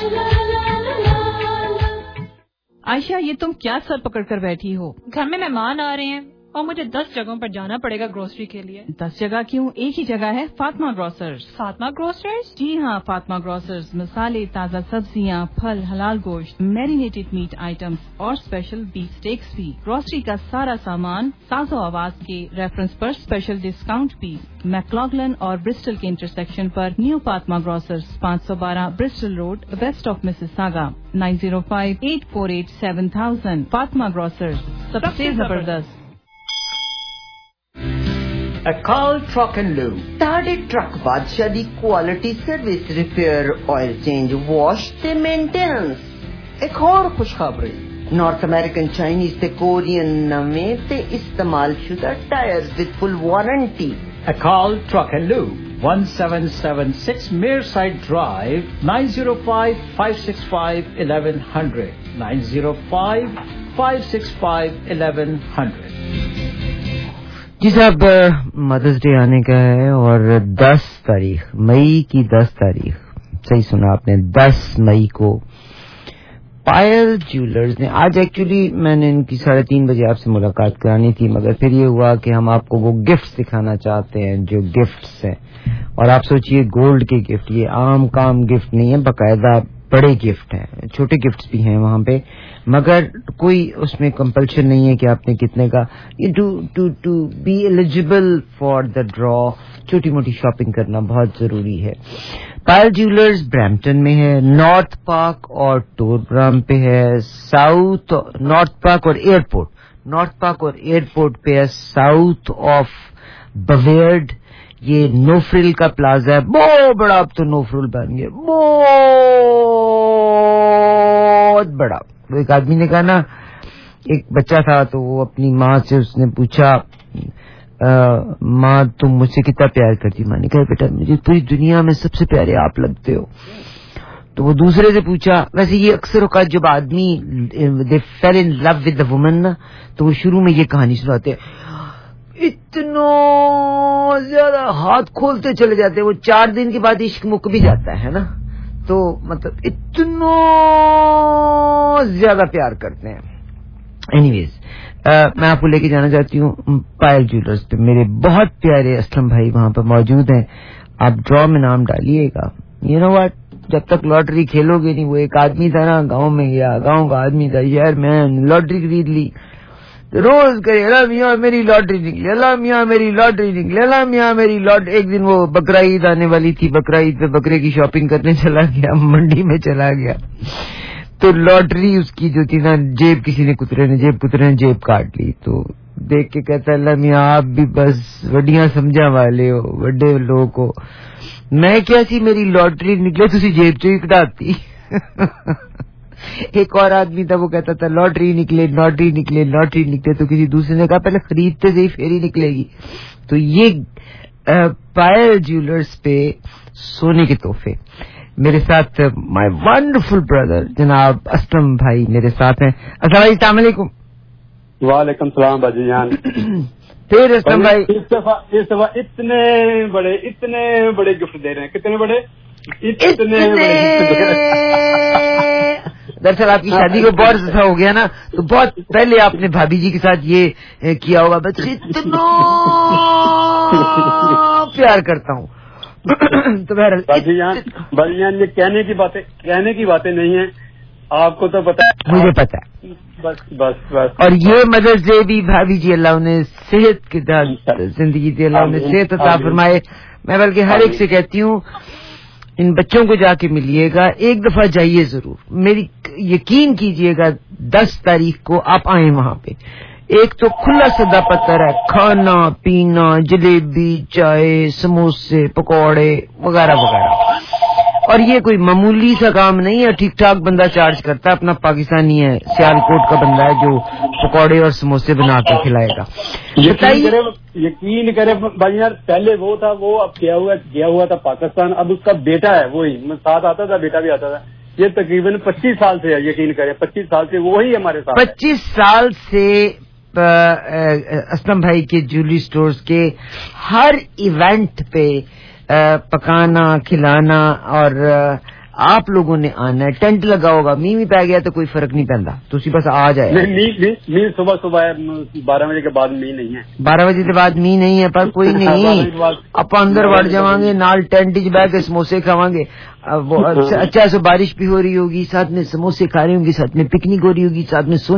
[SPEAKER 8] Ayesha, ये तुम क्या सर पकड़ कर बैठी हो?
[SPEAKER 1] घर में मेहमान आ रहे हैं और मुझे 10 जगहों पर जाना पड़ेगा ग्रोसरी के लिए।
[SPEAKER 8] 10 जगह क्यों, एक ही जगह है, फातिमा ग्रोसर्स।
[SPEAKER 1] फातिमा ग्रोसर्स?
[SPEAKER 8] जी हाँ, फातिमा ग्रोसर्स मसाले, ताज़ा सब्जियाँ, फल, हलाल गोश्त, मैरिनेटेड मीट आइटम्स और स्पेशल बीफ स्टेक्स भी। ग्रोसरी का सारा सामान साज़ो आवाज के रेफरेंस पर स्पेशल डिस्काउंट भी। मैक्लॉगलन और ब्रिस्टल के इंटरसेक्शन पर new Fatima grocers, 512 Bristol Road, west of Mississauga, 9058487000। Fatima grocers, सबसे जबरदस्त।
[SPEAKER 22] Akal Truck and Lube.
[SPEAKER 2] ताड़े ट्रक बादशाह दी quality service, repair, oil change, wash ते मेंटेनेंस। एक और खुशखबरी, नॉर्थ अमेरिकन, चाइनीज ते कोरियन नਵੇਂ ते इस्तेमाल शुदा tyres with full warranty.
[SPEAKER 22] Akal Truck and Lube, 1776 Mearside Drive, 905-565-1100, 905-565-1100।
[SPEAKER 2] जी साहब, मदर्स डे आने का है और 10 तारीख मई की 10 तारीख, सही सुना आपने, 10 मई को पायल ज्वेलर्स ने, आज एक्चुअली मैंने इनकी 3:30 बजे आपसे मुलाकात करानी थी, मगर फिर ये हुआ कि हम आपको वो गिफ्ट्स दिखाना चाहते हैं जो गिफ्ट्स हैं। और आप सोचिए, गोल्ड के गिफ्ट, ये आम काम गिफ्ट नहीं है, बाकायदा बड़े गिफ्ट हैं। छोटे गिफ्ट्स भी हैं वहाँ पे, मगर कोई उसमें कंपल्शन नहीं है कि आपने कितने का। ये to be eligible for the draw, छोटी मोटी शॉपिंग करना बहुत जरूरी है। पायल ज्वेलर्स ब्रैम्पटन में है, नॉर्थ पार्क और टोरब्राम पे है, साउथ नॉर्थ पार्क और एयरपोर्ट पे है, साउथ ऑफ बवेयर्ड। ये नो फ्रिल का प्लाजा है, बहुत बड़ा, अब तो नो फ्रिल बन गया, बहुत बड़ा। तो एक आदमी ने कहा ना, एक बच्चा था तो वो अपनी माँ से उसने पूछा, माँ तुम मुझसे कितना प्यार करती? माँ ने कहा, बेटा मुझे पूरी दुनिया में सबसे प्यारे आप लगते हो। तो वो दूसरे से पूछा, वैसे ये अक्सर औकात जब आदमी they fell in love with the woman ना, तो वो शुरू में ये कहानी सुनाते हैं, इतना ज्यादा हाथ खोलते चले जाते हैं, वो 4 दिन के बाद इश्क मुक भी जाता है ना, तो मतलब इतना ज्यादा प्यार करते हैं। एनीवेज, मैं आपको लेके जाना चाहती हूँ पायल ज्वेलर्स पे। मेरे बहुत प्यारे असलम भाई वहां पर मौजूद हैं, आप ड्रॉ में नाम डालिएगा। यू नो व्हाट, जब तक लॉटरी खेलोगे नहीं, वो एक आदमी था ना गांव में गया, गांव का आदमी था, यार मैं लॉटरी खरीद ली, रोज करे अल्लाह मियाँ मेरी लॉटरी निकली, अल्लाह मियाँ मेरी लॉटरी निकली, अल्लाह मियाँ मेरी लॉटरी। एक दिन वो बकरा ईद आने वाली थी, बकरा ईद पे बकरे की शॉपिंग करने चला गया, मंडी में चला गया, तो लॉटरी उसकी जो थी ना, जेब किसी ने कुतरे ने जेब काट ली। तो देख के कहता, अल्लाह मियाँ आप भी बस वड्डियां समझा वाले हो, बड़े लोगों को, मैं क्या सी मेरी लॉटरी निकले तुसी जेब चो ही कटाती। एक और आदमी था, वो कहता था लॉटरी निकले, तो किसी दूसरे ने कहा पहले खरीदते से ही फेरी निकलेगी। तो ये पायल ज्वेलर्स पे सोने के तोहफे। मेरे साथ माय वंडरफुल ब्रदर जनाब असलम भाई मेरे साथ हैं। अस्सलाम वालेकुम।
[SPEAKER 20] वालेकुम सलाम बाजी जान।
[SPEAKER 2] फिर असलम भाई,
[SPEAKER 20] इस दफा इतने बड़े गिफ्ट दे रहे हैं। कितने बड़े? इतने
[SPEAKER 2] दरअसल आपकी शादी को बहुत अच्छा हो गया ना, तो बहुत पहले आपने भाभी जी के साथ ये किया होगा, बस इतना प्यार करता हूँ। तो
[SPEAKER 20] भाईजान ये कहने की बातें नहीं है, आपको तो पता है,
[SPEAKER 2] मुझे पता है।
[SPEAKER 20] बस
[SPEAKER 2] और ये मदर्स डे भी भाभी जी अल्लाह उन्हें सेहत के साथ जिंदगी दी, अल्लाह उन्हें सेहत अता फरमाए। मैं बल्कि हर एक से कहती हूँ, इन बच्चों को जाके मिलिएगा, एक दफा जाइए जरूर, मेरी यकीन कीजिएगा 10 तारीख को आप आए वहां पे। एक तो खुला सदा पत्थर है, खाना पीना, जलेबी, चाय, समोसे, पकौड़े वगैरह वगैरह। اور یہ کوئی معمولی سا کام نہیں ہے, ٹھیک ٹھاک بندہ چارج کرتا ہے, اپنا پاکستانی ہے, سیالکوٹ کا بندہ ہے جو پکوڑے اور سموسے بنا کے کھلائے گا.
[SPEAKER 4] یقین کرے بھائی یار, پہلے وہ تھا, وہ اب گیا ہوا تھا پاکستان, اب اس کا بیٹا ہے وہی ساتھ آتا تھا, بیٹا بھی آتا تھا. یہ تقریباً 25 سال سے ہے, یقین کرے 25 سال سے وہی ہمارے ساتھ.
[SPEAKER 2] 25 سال سے اسلم بھائی کے جویلری سٹورز کے ہر ایونٹ پہ پکانا کھلانا, اور آپ لوگوں نے آنا ہے. ٹینٹ لگا ہوگا, می پی گیا تو کوئی فرق نہیں پہنتا, تو بس آ جائے.
[SPEAKER 4] می صبح 12 بجے کے بعد می نہیں ہے,
[SPEAKER 2] 12 بجے کے بعد می نہیں ہے, پر کوئی نہیں, آپ اندر وڑ جاؤں گے, نال ٹینٹ چ بہ کے سموسے کھاواں گے. اچھا سے بارش بھی ہو رہی ہوگی, ساتھ میں سموسے کھا رہی ہوں گی, ساتھ میں پکنک ہو رہی ہوگی, ساتھ میں